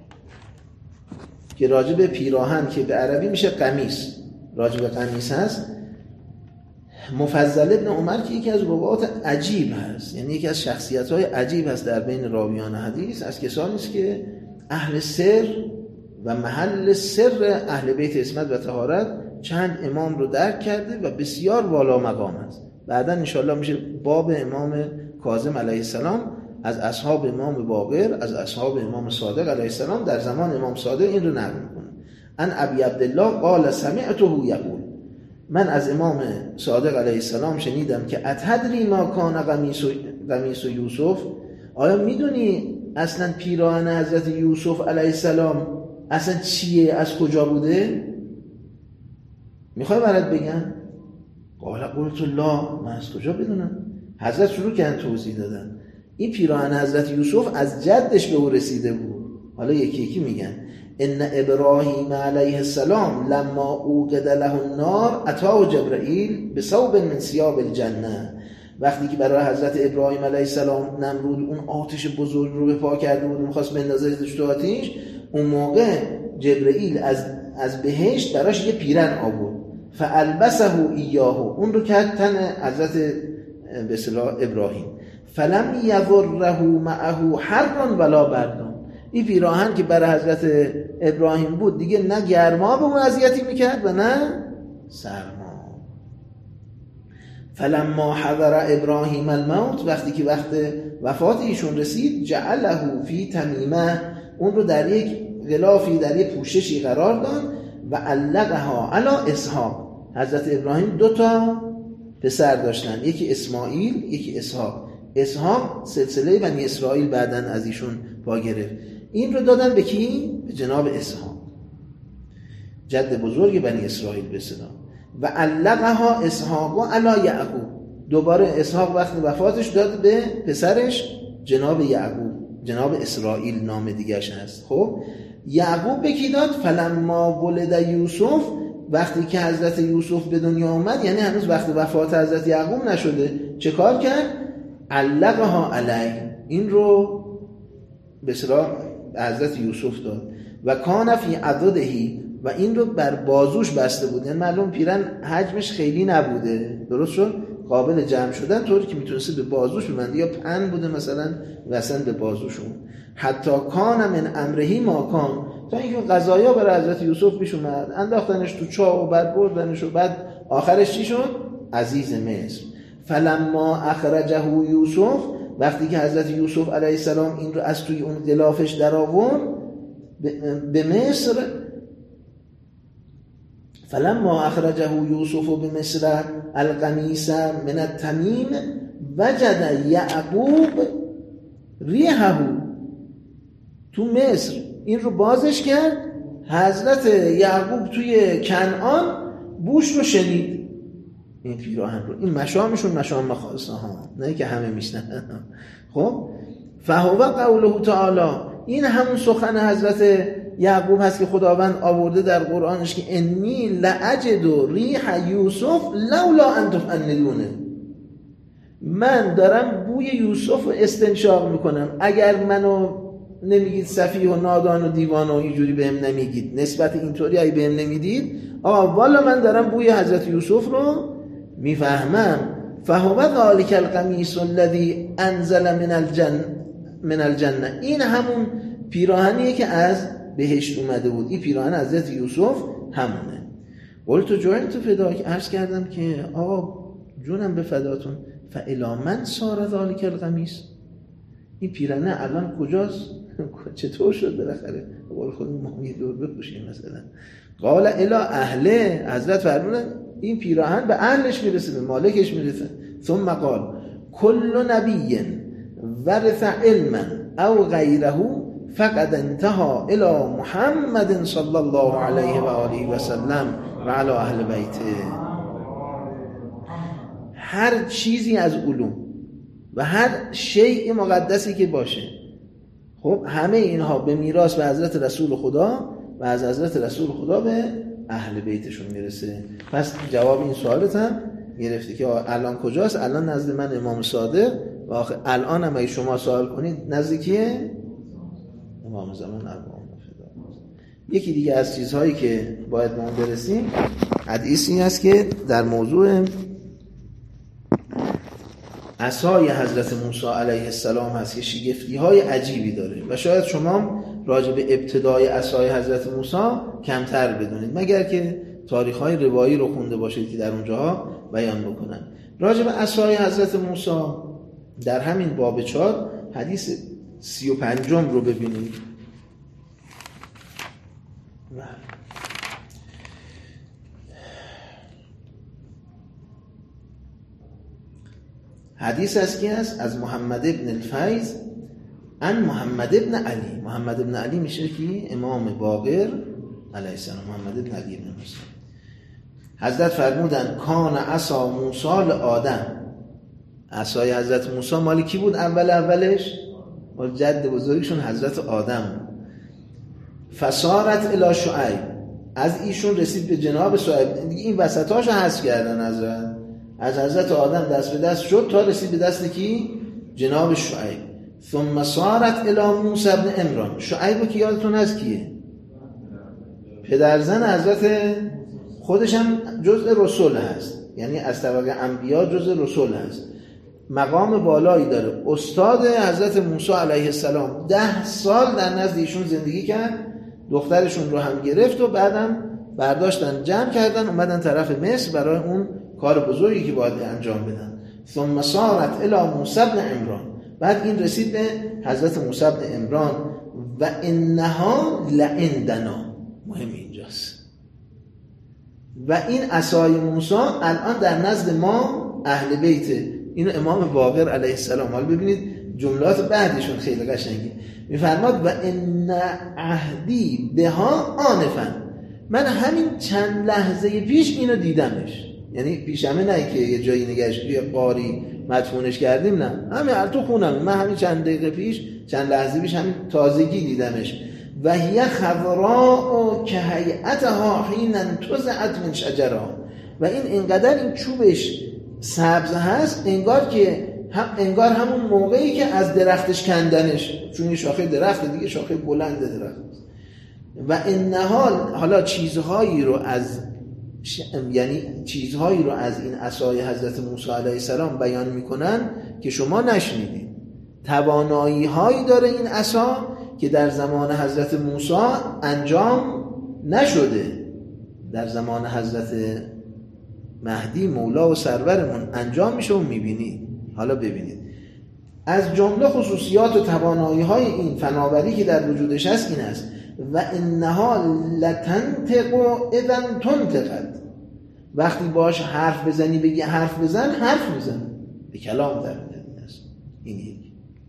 که راجع به پیراهن که به عربی میشه قمیص، راجع به قمیص هست، مفضل ابن عمر که یکی از روایات عجیب هست، یعنی یکی از شخصیت‌های عجیب هست در بین راویان حدیث، از کسانی است که اهل سر و محل سر اهل بیت عصمت و طهارت چند امام رو درک کرده و بسیار والا مقام است. بعداً انشاءالله میشه باب امام کاظم علیه السلام، از اصحاب امام باقر، از اصحاب امام صادق علیه السلام، در زمان امام صادق این رو نقل میکنه. ان ابی عبدالله قال سمعته یقول، من از امام صادق علیه السلام شنیدم که اتدری ما کان قمیص قمیص یوسف، آیا میدونی اصلا پیراهن حضرت یوسف علیه السلام اصلا چیه، از کجا بوده؟ میخوای برات بگم؟ قال قلت لا، من از کجا بدونم؟ حضرت شروع کردن توضیح دادن این پیراهن حضرت یوسف از جدش به او رسیده بود. حالا یکی یکی میگن ان ابراهیم علیه السلام لما اوقد له النار اتاه جبرائیل بثوب من ثیاب الجنه، وقتی که برای حضرت ابراهیم علیه السلام نمرود اون آتش بزرگ رو به پا کرده بود، می‌خواست بندازتش تو آتش، اون موقع جبرائیل از از بهشت براش یه پیرن آورد، فالبسه ایاه، اون رو کرد تن حضرت به اصطلاح ابراهیم، فلم یضره معه حر ولا برد، این پیراهن که برای حضرت ابراهیم بود دیگه نه گرما به اون اذیتی میکرد و نه سرما. فلما حضر ابراهیم الموت، وقتی که وقت وفات ایشون رسید، جعله فی تمیمه، اون رو در یک غلافی، در یک پوششی قرار داد و علقها علی اسحاق. حضرت ابراهیم دو تا پسر داشتن، یکی اسماعیل یکی اسحاق. اسحاق سلسله بنی اسرائیل بعدن از ایشون پا گرفت. این رو دادن به کی؟ به جناب اسحاق، جد بزرگ بنی اسرائیل به اصطلاح. و علقها اسحاق علی یعقوب، دوباره اسحاق وقت وفاتش داد به پسرش جناب یعقوب، جناب اسرائیل نام دیگه‌اش هست. خب یعقوب به کی داد؟ فلما ولد یوسف، وقتی که حضرت یوسف به دنیا اومد، یعنی هنوز وقت وفات حضرت یعقوب نشده، چه کار کرد؟ علقها علیه، این رو به اصطلاح حضرت یوسف داد. و کان فی عضدهی، و این رو بر بازوش بسته بود، یعنی معلوم پیرن حجمش خیلی نبوده، درست شد، قابل جمع شدن، طوری که میتونسته به بازوش ببنده، یا پن بوده مثلا وصل به بازوشون. حتی کان من امرهی ما کان، تا اینکه قضایا برای حضرت یوسف پیش اومد، انداختنش تو چاه و بعد بردنش و بعد آخرش چی شد؟ عزیز مصر. فلما اخرجه یوسف، وقتی که حضرت یوسف علیه السلام این رو از توی اون غلافش در آورد به مصر، فلما اخرجه یوسف به مصر القمیص من التمیم وجد یعقوب ریحه، تو مصر این رو بازش کرد، حضرت یعقوب توی کنعان بوش رو شنید، این پیراهن رو. این مشامشون مشام خاصه ها، نه که همه میشنن. خب فهو قوله تعالی، این همون سخن حضرت یعقوب هست که خداوند آورده در قرآنش که انی لأجد ریح یوسف لولا ان تفندونه، من دارم بوی یوسف رو استنشاق میکنم، اگر منو نمیگید سفیه و نادان و دیوان و اینجوری بهم نمیگید، نسبت اینطوری ای بهم نمیدید، آقا والا من دارم بوی حضرت یوسف رو میفهمم. فهو ذلک القمیص الذی انزل من الجنه من الجنه، این همون پیراهنیه که از بهشت اومده بود، این پیراهن حضرت یوسف همونه. قلت جوینت فدا، که عرض کردم که آقا جونم به فداتون، فالی من صار ذلک القمیص، این پیراهن الان کجاست؟ چطور شد بالاخره؟ قول خودمون ما یه دور بپوشیم مثلا. قال الی اهله، حضرت فرمودن این پیراهن به اهلش میرسه، به مالکش میرسه. ثم قال کل نبی ورث علما او غیره فقد انتهى الى محمد صلی الله علیه و آله و سلم و علی اهل بیته. هر چیزی از علوم و هر شیء مقدسی که باشه، خب همه اینها به میراث به حضرت رسول خدا و از حضرت رسول خدا به اهل بیتشون میرسه. پس جواب این سوالت هم گرفتی که الان کجاست؟ الان نزد من امام صادق و آخه الان هم اگه شما سوال کنید نزد کیه؟ امام زمان اربعون فدا. یکی دیگه از چیزهایی که باید ما برسیم حدیثی هست که در موضوع عصای حضرت موسی علیه السلام هست که شگفتی های عجیبی داره و شاید شما راجع به ابتدای عصای حضرت موسی کمتر بدونید مگر که تاریخ های روایی رو خونده باشید که در اونجاها بیان بکنن. راجع به عصای حضرت موسی در همین باب چهار حدیث سی و پنجم رو ببینید. حدیث از کی است؟ از محمد ابن الفیض ان محمد ابن علی. محمد ابن علی میشه کی؟ امام باقر علیه السلام، محمد ابن علی ابن مسلم. حضرت فرمودن کان عصا موسی لآدم. عصای حضرت موسی مال کی بود؟ اول اولش مال جد بزرگشون حضرت آدم. فصارت الی شعیب، از ایشون رسید به جناب شعیب. دیگه این وسطاشو حذف کردن، حضرت از حضرت آدم دست به دست شد تا رسید به دست کی؟ جناب شعیب. ثم صارت الی موسی ابن عمران. شعیب که یادتون هست کیه؟ پدرزن حضرت، خودش هم جزء رسول هست، یعنی از طبقه انبیا جزء رسول هست، مقام بالایی داره. استاد حضرت موسی علیه السلام ده سال در نزد ایشون زندگی کرد، دخترشون رو هم گرفت و بعدم برداشتن جمع کردن اومدن طرف مصر برای اون کار بزرگی که باید انجام بدن. ثم صارت الی موسی ابن عمران، بعد این رسید به حضرت موسی ابن عمران و انها لعندنا. مهم اینجاست و این عصای موسی الان در نزد ما اهل بیته. اینو امام باقر علیه السلام، حالا ببینید جملات بعدشون خیلی قشنگه. میفرماد و ان عهدی بها آنفا، من همین چند لحظه پیش اینو دیدمش. یعنی پیشمه نه که یه جایی نگهش توی قاری مدفونش کردیم، نه، همین تو خونم، من همین چند دقیقه پیش چند لحظه پیش همین تازگی دیدمش. و هی خضراء که هیئتها حین انتزعت من شجرها، و این انقدر این چوبش سبز هست انگار که هم انگار همون موقعی که از درختش کندنش، چون این شاخه درخت دیگه، شاخه بلند درخت. و انها، حالا چیزهایی رو از ش... یعنی چیزهایی رو از این عصای حضرت موسی علیه السلام بیان میکنن که شما نشنیدید. توانایی هایی داره این عصا که در زمان حضرت موسی انجام نشده، در زمان حضرت مهدی مولا و سرورمون انجام میشه و میبینید. حالا ببینید از جمله خصوصیات و توانایی های این فناوری که در وجودش هست این است و انها لتنطق اذا تنطقت. وقتی باش حرف بزنی بگی حرف بزن، حرف میزن، به کلام در میاد. این یک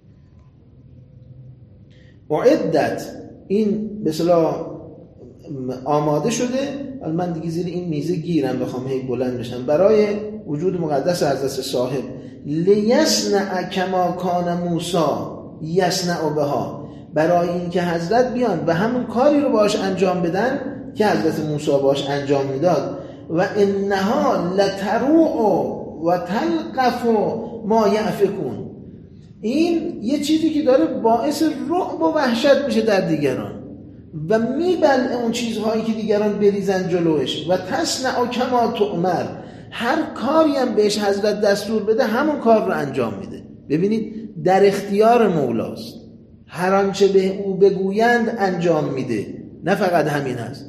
اعدت، این به اصطلاح آماده شده. من دیگه زیر این میزه گیرم بخوام هی بلند بشم برای وجود مقدس حضرت صاحب. لیصنع کما کان موسی یصنع بها، برای این که حضرت بیان و همون کاری رو باش انجام بدن که حضرت موسی باش انجام میداد. و انها لتروع و تلقف ما یأفکون، این یه چیزی که داره باعث رعب و وحشت میشه در دیگران و میبلعه اون چیزهایی که دیگران بریزن جلوش. و تصنع کما تؤمر، هر کاری هم بهش حضرت دستور بده همون کار رو انجام میده. ببینید در اختیار مولاست، هر آنچه به او بگویند انجام میده، نه فقط همین هست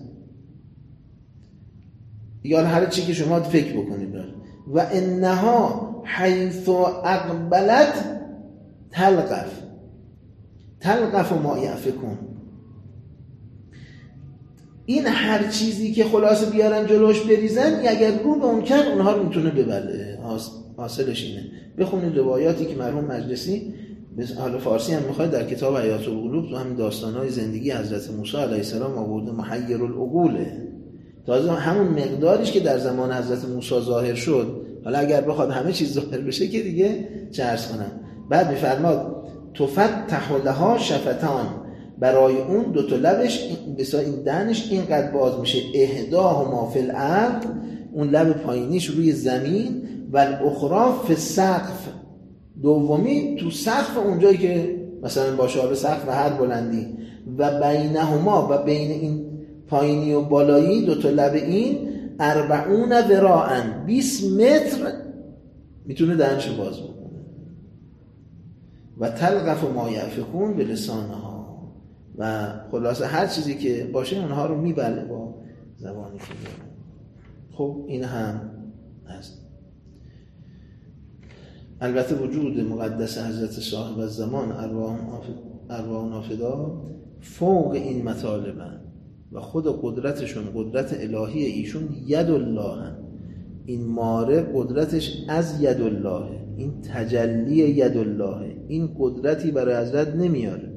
یا هر چی که شما فکر بکنید. و انها حیث اقبلت تلقف تلقف ما یأفکون، این هر چیزی که خلاصه بیارن جلوش بریزن، اگر رو به اون کرد اونها رو میتونه ببله. حاصلش اینه. بخونید روایاتی که مرحوم مجلسی به حال فارسی هم میخواد در کتاب حیات القلوب تو همین داستانهای زندگی حضرت موسی علیه السلام آورده، محیر العقوله. تازه همون مقداریش که در زمان حضرت موسی ظاهر شد، حالا اگر بخواد همه چیز ظاهر بشه که دیگه چه عرض کنم. بعد میفرماد تفتح لها شفتان، برای اون دو تا لبش بسا این دهنش اینقدر باز میشه، احداهما فی الارض، اون لب پایینیش روی زمین، و الاخری فی السقف، دومی تو سقف، اونجایی که مثلا باشه حالا سقف هر بلندی، و بینهما، و بین این پایینی و بالایی دو تا لب این، اربعون ذراعا، بیست متر میتونه دهنش باز بکنه. و تلقف ما یفکون به لسانها، و خلاصه هر چیزی که باشه اونها رو میبله با زبانی که داره. خب این هم هست. البته وجود مقدس حضرت صاحب الزمان ارواح نافدا فوق این مطالبن و خود قدرتشون قدرت الهی، ایشون ید الله، این ماره قدرتش از ید الله، این تجلی ید الله، این قدرتی برای حضرت نمیاره.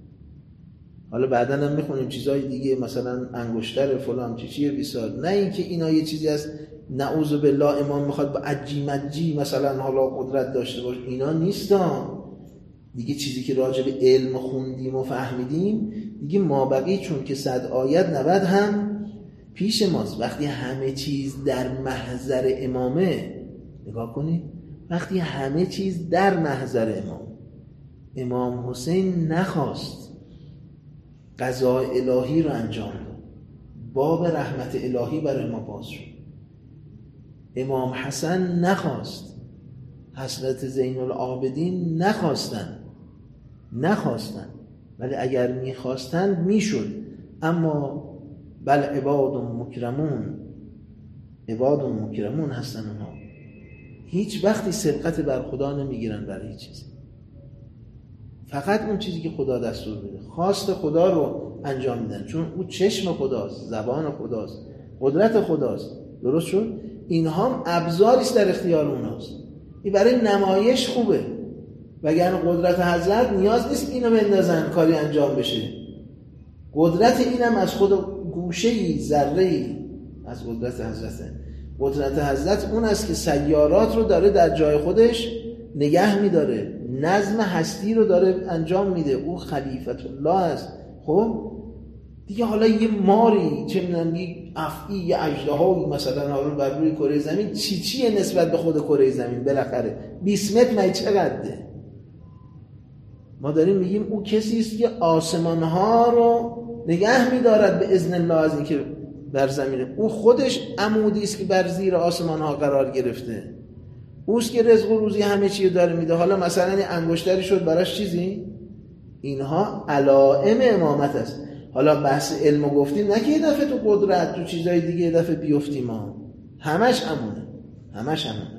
حالا بعدن هم میخونیم چیزهای دیگه، مثلا انگشتر فلان چی چیه بیسار، نه اینکه اینا یه چیزی از نعوذ بالله امام میخواد با عجی مجی مثلا حالا قدرت داشته باشه، اینا نیستان دیگه. چیزی که راجع به علم خوندیم و فهمیدیم دیگه مابقی، چون که صد آیت نود هم پیش ماست. وقتی همه چیز در محضر امامه، نگاه کنید، وقتی همه چیز در محضر امام، امام حسین نخواست قضاء الهی رو انجام داد، باب رحمت الهی برای ما باز شد. امام حسن نخواست، حضرت زین العابدین نخواستن نخواستن ولی اگر میخواستن میشد. اما بل عباد مکرمون، عباد مکرمون هستن اونها، هیچ وقتی سبقت بر خدا نمیگیرن برای هیچ چیزی، فقط اون چیزی که خدا دستور بده، خواست خدا رو انجام میدن، چون او چشم خداست، زبان خداست، قدرت خداست. درست شد؟ اینها هم ابزاریست در اختیار اوناست. این برای نمایش خوبه، وگرنه قدرت حضرت نیاز نیست اینو بندازن کاری انجام بشه. قدرت اینم از خود گوشه‌ای، ذره‌ای از قدرت حضرت. قدرت حضرت اون است که سیارات رو داره در جای خودش نگه میداره، نظم هستی رو داره انجام میده، او خلیفت الله است. خب دیگه حالا یه ماری، چه میدونم یه افعی، یه اژدهایی مثلا حالا بر روی کره زمین، چی چیه نسبت به خود کره زمین؟ بالاخره بیست متر می چقدره؟ ما داریم میگیم او کسی است که آسمانها رو نگه میدارد به اذن الله از اینکه بر زمینه. او خودش عمودی است که بر زیر آسمانها قرار گرفته، اوست که رزق و روزی همه چی رو داره میده. حالا مثلا این انگشتری شد براش چیزی؟ اینها علائم امامت است. حالا بحث علم گفتیم، نه که یه دفعه تو قدرت تو چیزای دیگه یه دفعه بیفتیم، ما همش همونه، همش همونه.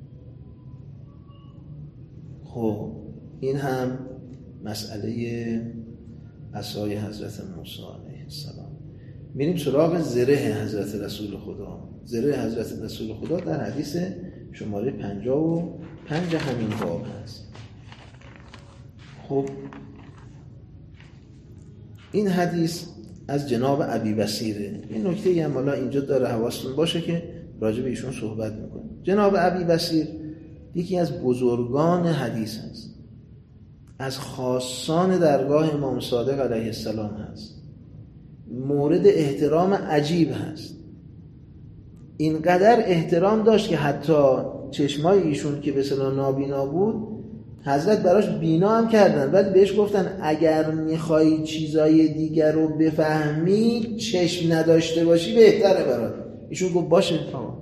خب این هم مسئله عصای حضرت موسی علیه السلام. میریم سراغ زره حضرت رسول خدا. زره حضرت رسول خدا در حدیث شماره پنجاه و پنج همین باب هست. خب این حدیث از جناب ابی بصیره. این نکته هم حالا اینجا داره حواستون باشه که راجع به ایشون صحبت میکنه. جناب ابی بصیر یکی از بزرگان حدیث هست، از خاصان درگاه امام صادق علیه السلام هست، مورد احترام عجیب هست. اینقدر احترام داشت که حتی چشمای ایشون که به اصطلاح نابینا بود، حضرت براش بینا هم کردن، ولی بهش گفتن اگر میخوای چیزای دیگر رو بفهمی چشم نداشته باشی بهتره برات. ایشون گفت باشه.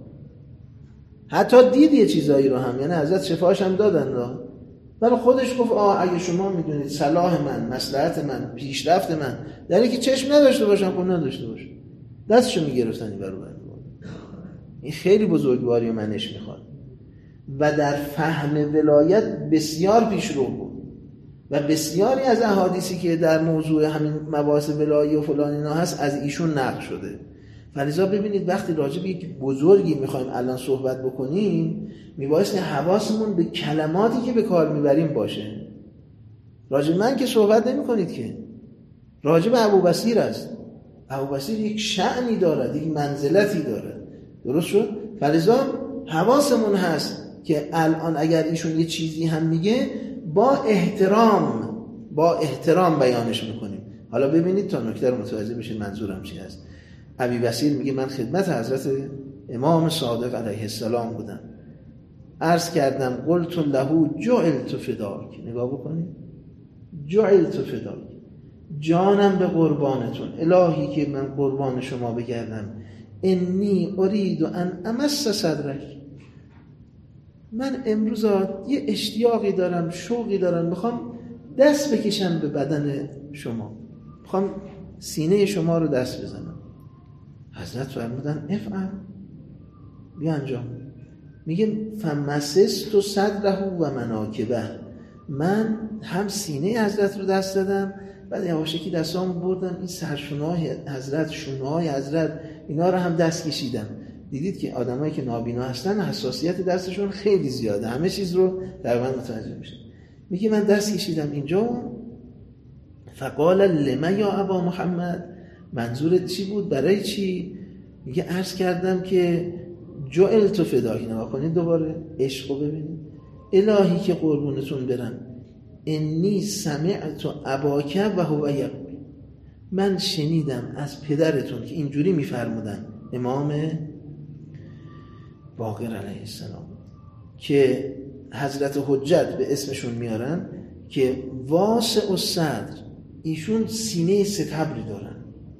حتی دید یه چیزایی رو هم، یعنی حضرت شفاش هم دادن، ولی خودش گفت آه اگه شما میدونید صلاح من، مصلحت من، پیشرفت من در اینکه چشم نداشته باشم، خب نداشته باشم. دستشو میگرفتن این برو برو. این خیلی بزرگواری منش میخواد و در فهم ولایت بسیار پیشرو بود و بسیاری از احادیثی که در موضوع همین مباحث ولایی و فلان اینا هست از ایشون نقل شده. فلذا ببینید وقتی راجع به یک بزرگی میخوایم الان صحبت بکنیم میبایستی حواسمون به کلماتی که به کار میبریم باشه. راجع به من که صحبت نمی کنید که، راجع به ابوبصیر است. ابوبصیر یک شأنی دارد، یک منزلتی دارد. درست شد؟ فلذا حواسمون هست که الان اگر ایشون یه چیزی هم میگه با احترام با احترام بیانش میکنیم. حالا ببینید تا نکته رو متوجه بشید منظورم چی هست. ابوبصیر میگه من خدمت حضرت امام صادق علیه السلام بودم، عرض کردم قلت له جعلت فداک. نگاه بکنید، جعلت فداک، جانم به قربانتون، الهی که من قربان شما بگردم. انی ارید ان امس صدرک، من امروز یه اشتیاقی دارم، شوقی دارم، میخوام دست بکشم به بدن شما، میخوام سینه شما رو دست بزنم. حضرت فرمودن افعل، بیا انجام. میگه فمسست صدره و مناکبه، من هم سینه حضرت رو دست دادم، بعد یواشکی دستامو بردم این سرشونه‌های حضرت، شونه‌های حضرت، اینا رو هم دست کشیدم. دیدید که آدمایی که نابینا هستن حساسیت دستشون خیلی زیاده، همه چیز رو در من متوجه میشه. میگه من دست کشیدم اینجا. فقال لما یا ابا محمد، منظورت چی بود؟ برای چی؟ میگه عرض کردم که جعلت فداک. نگاه کنید دوباره عشقو ببینید، الهی که قربونتون برم، انی سمعت اباک و هو یقول، من شنیدم از پدرتون که اینجوری میفرمودن، امام باقر علیه السلام که حضرت حجت به اسمشون میارن، که واسع الصدر، ایشون سینه ستبری دارن.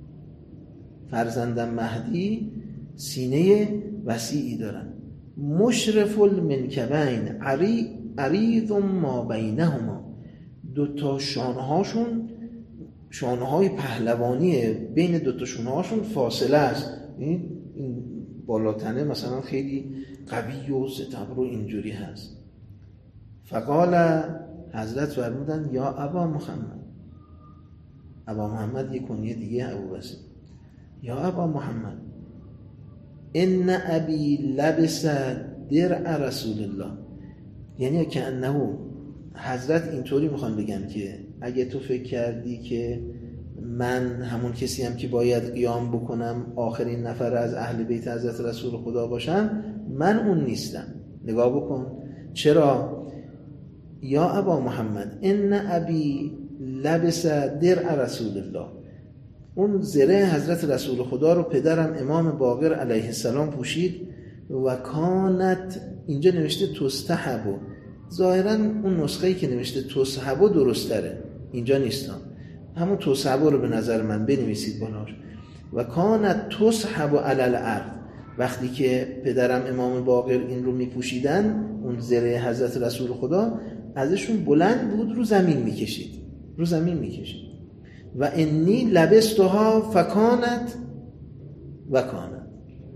فرزندم مهدی سینه وسیعی دارن. مشرف المنکبین عریض ما بینهما، دو تا شانهاشون شانهای پهلوانی بین دو تا شانهاشون فاصله است. این بالاتنه مثلا خیلی قوی و ستبر و اینجوری هست. فقال، حضرت فرمودن یا ابا محمد، ابا محمد یک کنیه دیگه ابوبصیر، یا ابا محمد ان ابی لبس درع رسول الله، یعنی که انه، حضرت اینطوری میخوان بگن که اگه تو فکر کردی که من همون کسی هم که باید قیام بکنم آخرین نفر از اهل بیت حضرت رسول خدا باشم، من اون نیستم. نگاه بکن چرا. یا ابا محمد ان ابی لبس درع رسول الله، اون زره حضرت رسول خدا رو پدرم امام باقر علیه السلام پوشید. و کانت، اینجا نوشته تستحبو، ظاهرا اون نسخه‌ای که نوشته تستحبو درست تره، اینجا نیستم. همون تستحبو رو به نظر من بنویسید بالاش. و کانت تستحبو علی الارض، وقتی که پدرم امام باقر این رو میپوشیدن، اون زره حضرت رسول خدا ازشون بلند بود، رو زمین میکشید، رو زمین میکشید. و انی لبستها فکانت و کانت،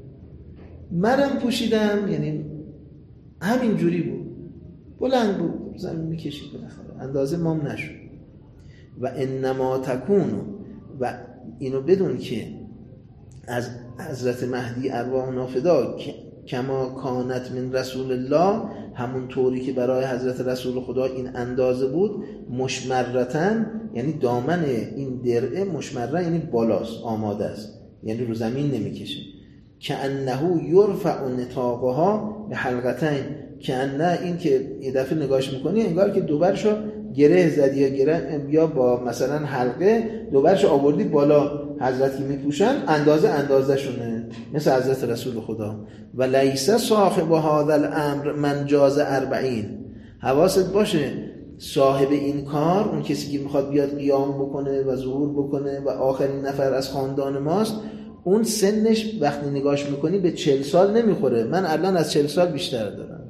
منم پوشیدم، یعنی همین جوری بود، بلند بود، زمین میکشید، بالاخره اندازه مام نشد. و انما تکونو، و اینو بدون که از حضرت مهدی ارواحنا فدا کما کانت من رسول الله، همون طوری که برای حضرت رسول خدا این اندازه بود، مشمرتن، یعنی دامن این درعه مشمره یعنی بالاست، آماده است، یعنی رو زمین نمیکشه. که انه یرفع نطاقها به حلقتین، که انه، این که یه دفعه نگاهش میکنی انگار که دوبرشو گره زدی یا گره یا با مثلا حلقه دوبرشو آوردی بالا، حضرت که میپوشن اندازه اندازه شونه، مثل حضرت رسول خدا. و لیس صاحب هذا الامر من جاز اربعین، حواست باشه صاحب این کار، اون کسی که میخواد بیاد قیام بکنه و ظهور بکنه و آخرین نفر از خاندان ماست، اون سنش وقتی نگاش میکنی به چهل سال نمیخوره. من الان از چهل سال بیشتر دارم،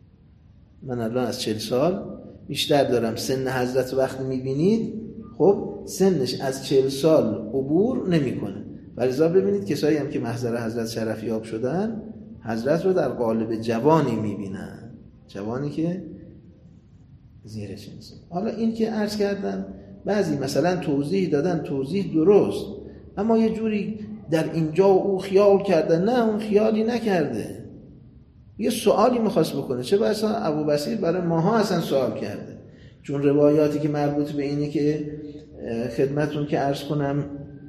من الان از چهل سال بیشتر دارم. سن حضرت وقتی میبینید خب سنش از چهل سال عبور نمیکنه. ولذا ببینید کسایی هم که محضر حضرت شرفیاب شدن، حضرت رو در قالب جوانی میبینن، جوانی که زیر چنین. حالا این که عرض کردن بعضی مثلا توضیح دادن توضیح درست، اما یه جوری در اینجا او خیال کرده، نه اون خیالی نکرده، یه سوالی میخواست بکنه. چه بسا ابو بصیر برای ماها اصلا سوال کرده، چون روایاتی که مربوط به اینه که خدمتون که عرض کنم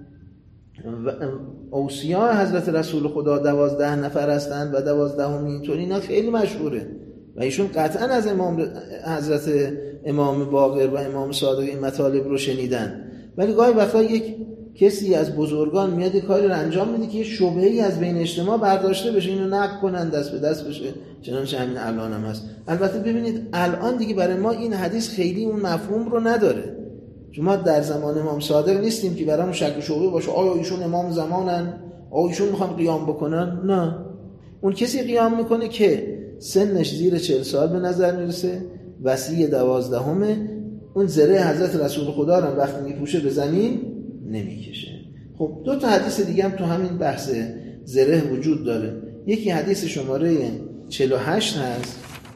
اوصیا حضرت رسول خدا دوازده نفر هستند و دوازدهم اینطور، اینا خیلی مشهوره و ایشون قطعا از امام حضرت امام باقر و امام صادق این مطالب رو شنیدن. ولی گاهی وقتا یک کسی از بزرگان میاد کاری رو انجام میده که یه شبهه‌ای از بین اجتماع برداشته بشه، اینو نقد کنن، دست به دست بشه، چنانچه همین الان هم هست. البته ببینید الان دیگه برای ما این حدیث خیلی اون مفهوم رو نداره، چون ما در زمان امام صادق نیستیم که برامون شک و شبهه باشه آیا ایشون امام زمانن، آیا ایشون میخوان قیام بکنن. نه، اون کسی قیام میکنه که سنش زیر چهل سال به نظر میرسه، وصی دوازدهمه، اون زره حضرت رسول خدا رو وقتی میپوشه به زمین نمیکشه. خب دو تا حدیث دیگه هم تو همین بحث زره وجود داره. یکی حدیث شماره چهل و هشت هست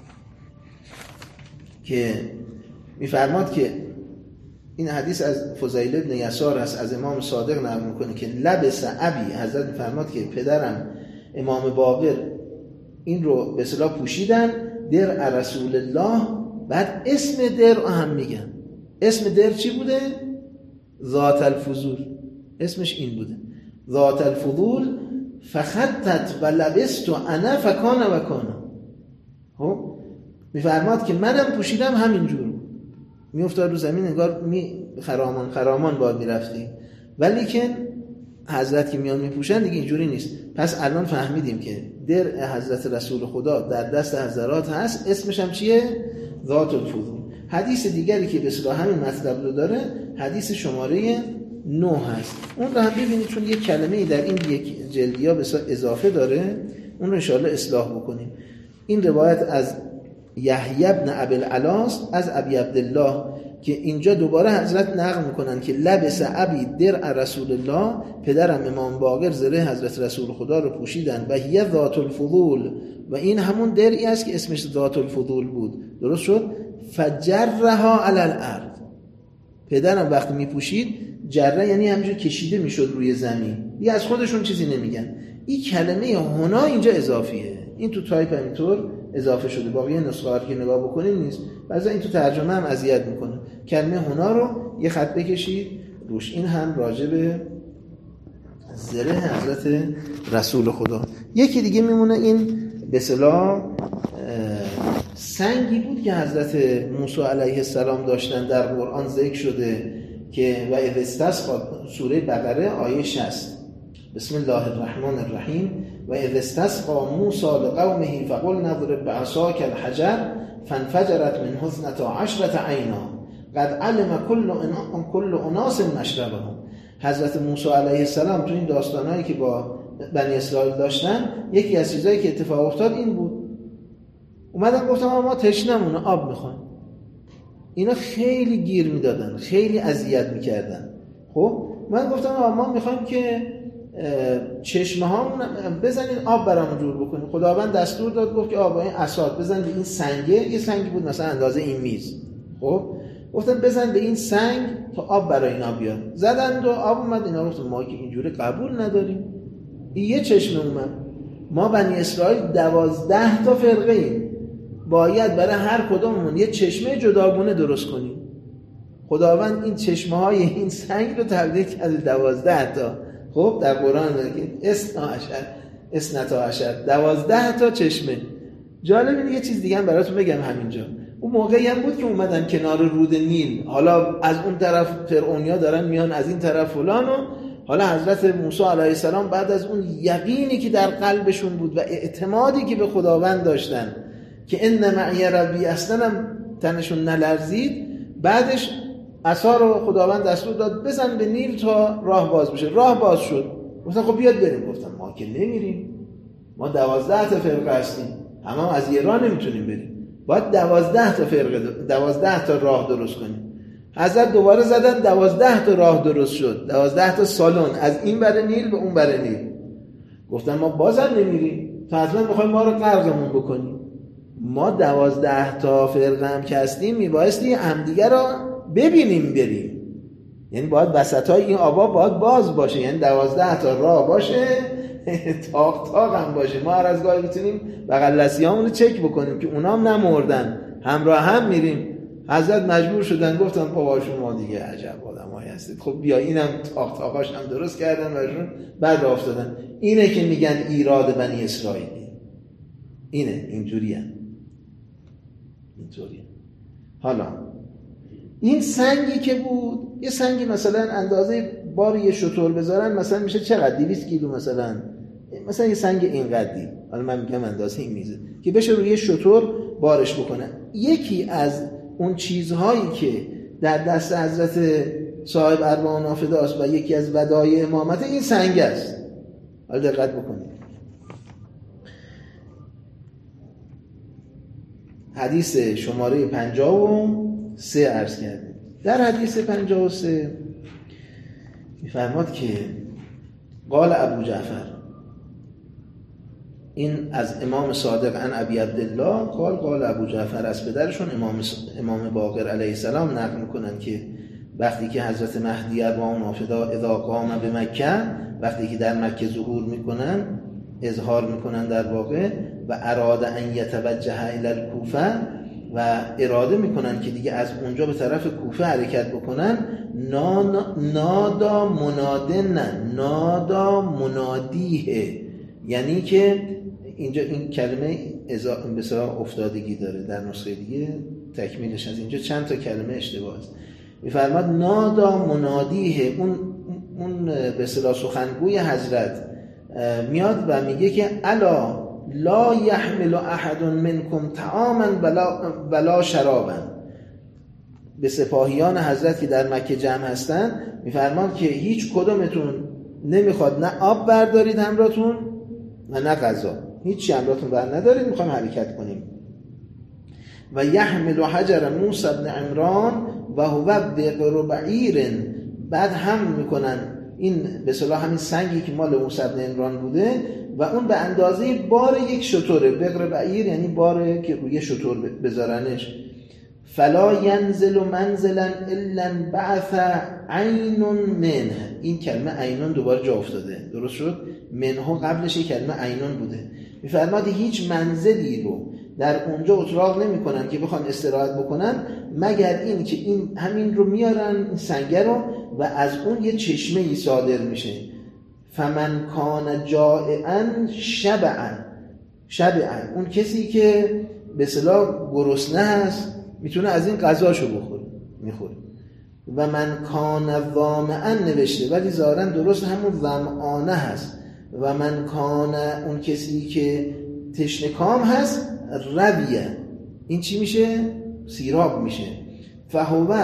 که میفرماد که این حدیث از فضیل ابن یسار هست، از امام صادق نقل میکنه که لبس ابی، حضرت میفرماد که پدرم امام باقر این رو به اصطلاح پوشیدن، در رسول الله. بعد اسم در رو هم میگن، اسم در چی بوده؟ ذات الفضول، اسمش این بوده، ذات الفضول فخطت و لبست و انا فکان و کانا. خب میفرماد که منم پوشیدم همینجور، میافتاد رو زمین انگار می خرامان خرامان باید میرفتی، ولی که حضرت که میان میپوشن دیگه اینجوری نیست. پس الان فهمیدیم که در حضرت رسول خدا در دست حضرات هست، اسمش هم چیه؟ ذات الفضول. حدیث دیگری که به اصطلاح همین مطلب رو داره حدیث شماره نه هست، اون رو هم ببینید چون یک کلمه‌ای در این یک جلدیا به اصطلاح اضافه داره، اون رو انشاءالله اصلاح بکنیم. این روایت از یحیی بن ابی العلاست از ابی عبدالله که اینجا دوباره حضرت نقل میکنن که لبس ابی درع رسول الله، پدرم امام باقر زره حضرت رسول خدا رو پوشیدن و هی ذات الفضول، و این همون درعی است که اسمش ذات الفضول بود. درست شد؟ فجرها علی الارض، پدرم وقتی میپوشید جره یعنی همینجور کشیده میشد روی زمین، دیگه از خودشون چیزی نمیگن. این کلمه هنا اینجا اضافیه، این تو تایپ همینطور اضافه شده، باقی نسخه ها که نگاه بکنید نیست. بعضی این تو ترجمه هم اذیت میکنه، کلمه هنا رو یه خط بکشید روش. این هم راجع به زره حضرت رسول خدا. یکی دیگه میمونه این به اصطلاح سنگی بود که حضرت موسی علیه السلام داشتن، در قرآن ذکر شده که و اذ استسقا، سوره بقره آیه شصت، بسم الله الرحمن الرحیم، و اذ استسقا موسی لقومه فقل نضرب بعصاک الحجر فانفجرت منه اثنتا عشرة عینا قد علم كل كل اناس مشربهم. حضرت موسی علیه السلام تو این داستانایی که با بنی اسرائیل داشتن، یکی از چیزایی که اتفاق افتاد این بود، اومدن گفتن ما تشنمونه آب میخوایم. اینا خیلی گیر میدادن، خیلی اذیت میکردن. خب من گفتم ما میخوایم که چشمه ها بزنین آب برامون جور بکنین. خداوند دستور داد، گفت که آب این عصات بزن به این سنگه، یه سنگی بود مثلا اندازه این میز. خب گفتن بزن به این سنگ تا آب برای اینا بیاد. زدن و آب اومد. اینا گفتن ما که اینجوری قبول نداریم. این یه چشمه اومد. ما بنی اسرائیل دوازده تا فرقه ایم، باید برای هر کدوممون یه چشمه جداگونه درست کنیم. خداوند این چشمه های این سنگ رو تبدیل کرده دوازده تا. خب در قرآن میگه اسنا عشر اسنتا عشر، دوازده تا چشمه. جالب اینه یه چیز دیگه هم براتون بگم همینجا. اون موقعی هم بود که اومدن کنار رود نیل، حالا از اون طرف فرعونیا دارن میان، از این طرف فلانو. حالا حضرت موسی علیه السلام بعد از اون یقینی که در قلبشون بود و اعتمادی که به خداوند داشتن که ان معی ربی، اصلا تنشون نلرزید، بعدش عصا رو خداوند دستور داد بزن به نیل تا راه باز بشه. راه باز شد. گفتن خب بیاد بریم. گفتن ما که نمیریم، ما دوازده تا فرقه هستیم، همه هم از یه راه نمیتونیم بریم، باید دوازده تا فرقه دوازده تا راه درست کنیم. حضرت دوباره زدن، دوازده تا راه درست شد، دوازده تا سالن از این بر نیل به اون بر نیل. گفتن ما بازم نمیریم، تا حتما میخوایم ما رو غرقمون بکنیم. ما دوازده تا فرقه هم که هستیم میبایستی همدیگه را ببینیم بریم، یعنی باید وسطای این آبا باید باز باشه، یعنی دوازده تا راه باشه، تاق تاق هم باشه، ما هر از گاهی بتونیم بغل لسیامون رو چک بکنیم که اونام نمردن، همراه هم میریم. حضرت مجبور شدن گفتن بابا شما دیگه عجب آدمایی هستید، خب بیا اینم تاق تاقاش هم درست کردن برشون بعد افتادن. اینه که میگن ایراد بنی اسرائیلی، اینه اینجوریه اینطوریه. حالا این سنگی که بود، یه سنگی مثلا اندازه بار یه شتر بذارن مثلا میشه چقدر؟ دویست کیلو مثلا، مثلا یه سنگ این قدی، حالا من میگم اندازه این میزه که بشه روی یه شتر بارش بکنن. یکی از اون چیزهایی که در دست حضرت صاحب ارواح نافذه است و یکی از ودایع امامت این سنگ است. حالا دقت بکنید، حدیث شماره پنجاه و سه عرض کردیم. در حدیث پنجاه و سه میفرماد که قال ابو جعفر، این از امام صادق عن ابی عبدالله قال قال ابو جعفر، از پدرشون امام امام باقر علیه السلام نقل میکنن که وقتی که حضرت مهدی ارواح نافذه اذا قام به مکه، وقتی که در مکه ظهور میکنن، اظهار میکنن در واقع، و اراد ان یتوجه الی الکوفه، و اراده میکنن که دیگه از اونجا به طرف کوفه حرکت بکنن، نادا منادن، نه نادا منادیه، یعنی که اینجا این کلمه به اصطلاح افتادگی داره، در نسخه دیگه تکمیلش از اینجا چند تا کلمه اشتباه است. میفرماد نادا منادیه، اون اون به اصطلاح سخنگوی حضرت میاد و میگه که الا لا یحمل احد منکم طعاما ولا ولا شرابا، به سپاهیان حضرت که در مکه جمع هستن میفرمان که هیچ کدومتون نمیخواد نه آب بردارید همراهتون و نه غذا، هیچ چی همراهتون بر ندارید، میخوایم حرکت کنیم. و یحمل حجر موسی بن عمران و هو بقر بعیر، بعد هم میکنن این به اصطلاح همین سنگی که مال موسی بن عمران بوده و اون به اندازه بار یک شتره، بقر بعیر یعنی باره که روی شتر بذارنش. فلا ینزل منزلا الا بعث عین منه، این کلمه عینون دوباره جا افتاده، درست شد؟ منه قبلش کلمه عینون بوده. میفرماد هیچ منزلی رو در اونجا اطلاق نمی کنن که بخوان استراحت بکنن مگر این که این همین رو میارن این سنگه رو و از اون یه چشمه ای صادر میشه. فمن کان جائعا شبعا، شبعا اون کسی که به اصطلاح گرسنه هست میتونه از این غذاشو بخوره، میخوره. و من کان ظامئا نوشته ولی ظاهرا درست همون ظمآنه هست. و من کان اون کسی که تشنکام هست رویه، این چی میشه؟ سیراب میشه. فهو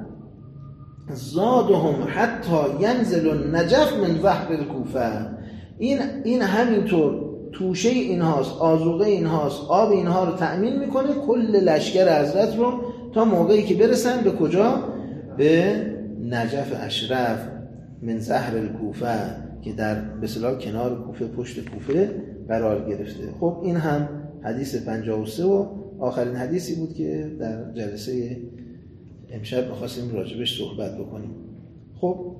زادهم حتی ینزل النجف من وحر الکوفه، این این همینطور توشه اینهاست، آذوقه اینهاست، آب اینها رو تأمین میکنه کل لشکر حضرت رو تا موقعی که برسن به کجا؟ به نجف اشرف من زهر الکوفه که در به اصطلاح کنار کوفه، پشت کوفه قرار گرفته. خب این هم حدیث پنجاه و سه و آخرین حدیثی بود که در جلسه امشب می‌خواستیم راجبش صحبت بکنیم. خب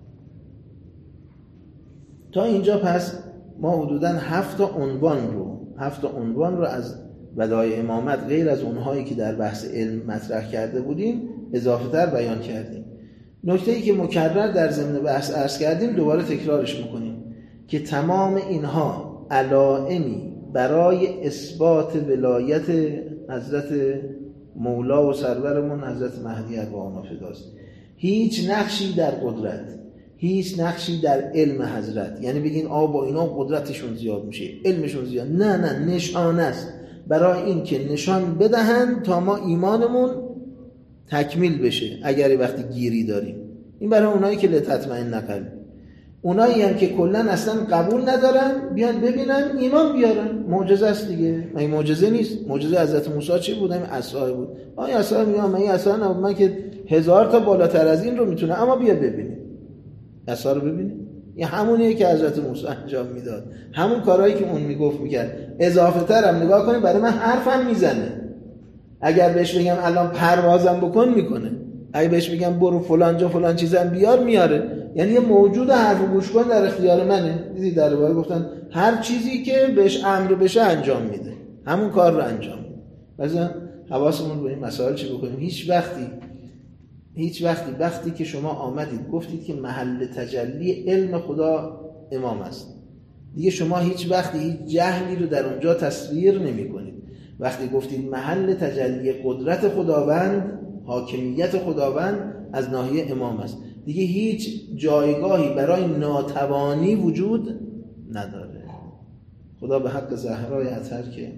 تا اینجا پس ما حدوداً هفت تا عنوان رو هفت تا عنوان رو از ودایع امامت غیر از اونهایی که در بحث علم مطرح کرده بودیم اضافه تر بیان کردیم. نکته‌ای که مکرر در ضمن بحث عرض کردیم دوباره تکرارش می‌کنیم که تمام اینها علائمی برای اثبات ولایت حضرت مولا و سرورمون حضرت مهدی ارواح نافذه است. هیچ نقشی در قدرت، هیچ نقشی در علم حضرت، یعنی بگین آب و اینا قدرتشون زیاد میشه، علمشون زیاد، نه نه، نشانه است برای این که نشان بدهن تا ما ایمانمون تکمیل بشه اگر وقتی گیری داریم. این برای اونایی که لتطمئن قلب، اونایی هم که کلن اصلا قبول ندارن بیان ببینن ایمان بیارن. معجزه است دیگه، مگه معجزه نیست؟ معجزه حضرت موسی چی بود؟ همین عصا بود. آیا عصا میگم من این عصا نبود، من که هزار تا بالاتر از این رو میتونه، اما بیا ببینید عصا رو ببینید. این همونیه که حضرت موسی انجام میداد، همون کارهایی که اون میگفت میکرد. اضافه تر هم نگاه کنید، برای من حرفم میزنه. اگر بهش بگم الان پروازم بکن میکنه، اگه بهش بگم برو فلان جا فلان چیزم بیار میاره. یعنی یه موجود حرف گوش کن در اختیار منه. دیدی در واقع گفتن هر چیزی که بهش امر بشه انجام میده، همون کار رو انجام میده. مثلا حواسمون به این مسائل چی بکنیم. هیچ وقتی هیچ وقتی وقتی که شما آمدید گفتید که محل تجلی علم خدا امام است، دیگه شما هیچ وقتی هیچ جهلی رو در اونجا تصویر نمی کنید. وقتی گفتید محل تجلی قدرت خداوند، حاکمیت خداوند از ناحیه امام است، دیگه هیچ جایگاهی برای ناتوانی وجود نداره. خدا به حق زهرای اطهر که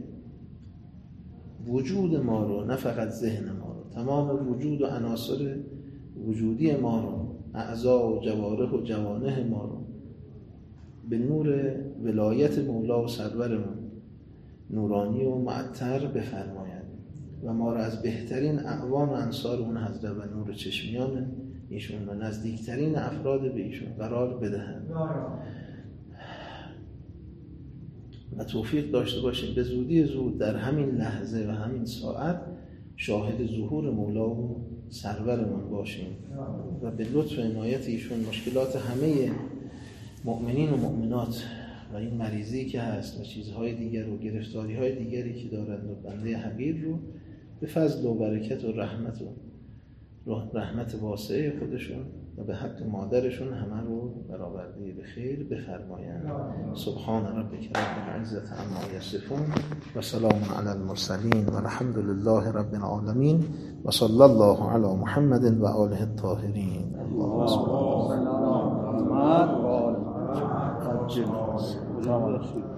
وجود ما رو، نه فقط ذهن ما رو، تمام وجود و عناصر وجودی ما رو، اعضا و جوارح و جوانح ما رو به نور ولایت مولا و سرورمون نورانی و معطر بفرماید و ما را از بهترین اعوان و انصار اون حضرت و نور چشمیان ایشون و نزدیکترین افراد به ایشون قرار بدهند و توفیق داشته باشیم به زودی زود در همین لحظه و همین ساعت شاهد ظهور مولا و سرورمون باشیم و به لطف و عنایت ایشون مشکلات همه مؤمنین و مؤمنات و این مریضی که هست و چیزهای دیگر و گرفتاری‌های دیگری که دارند و بنده حقیر رو به فضل و برکت و رحمت و رحمت واسعه خودشون و به حق مادرشون همه رو برآورده به خیر بفرمایند. سبحان ربک رب العزة عما یصفون و سلام علی المرسلین و الحمد لله رب العالمین و صلی الله علی محمد و آله الطاهرین. اللهم صل علی محمد و آل محمد.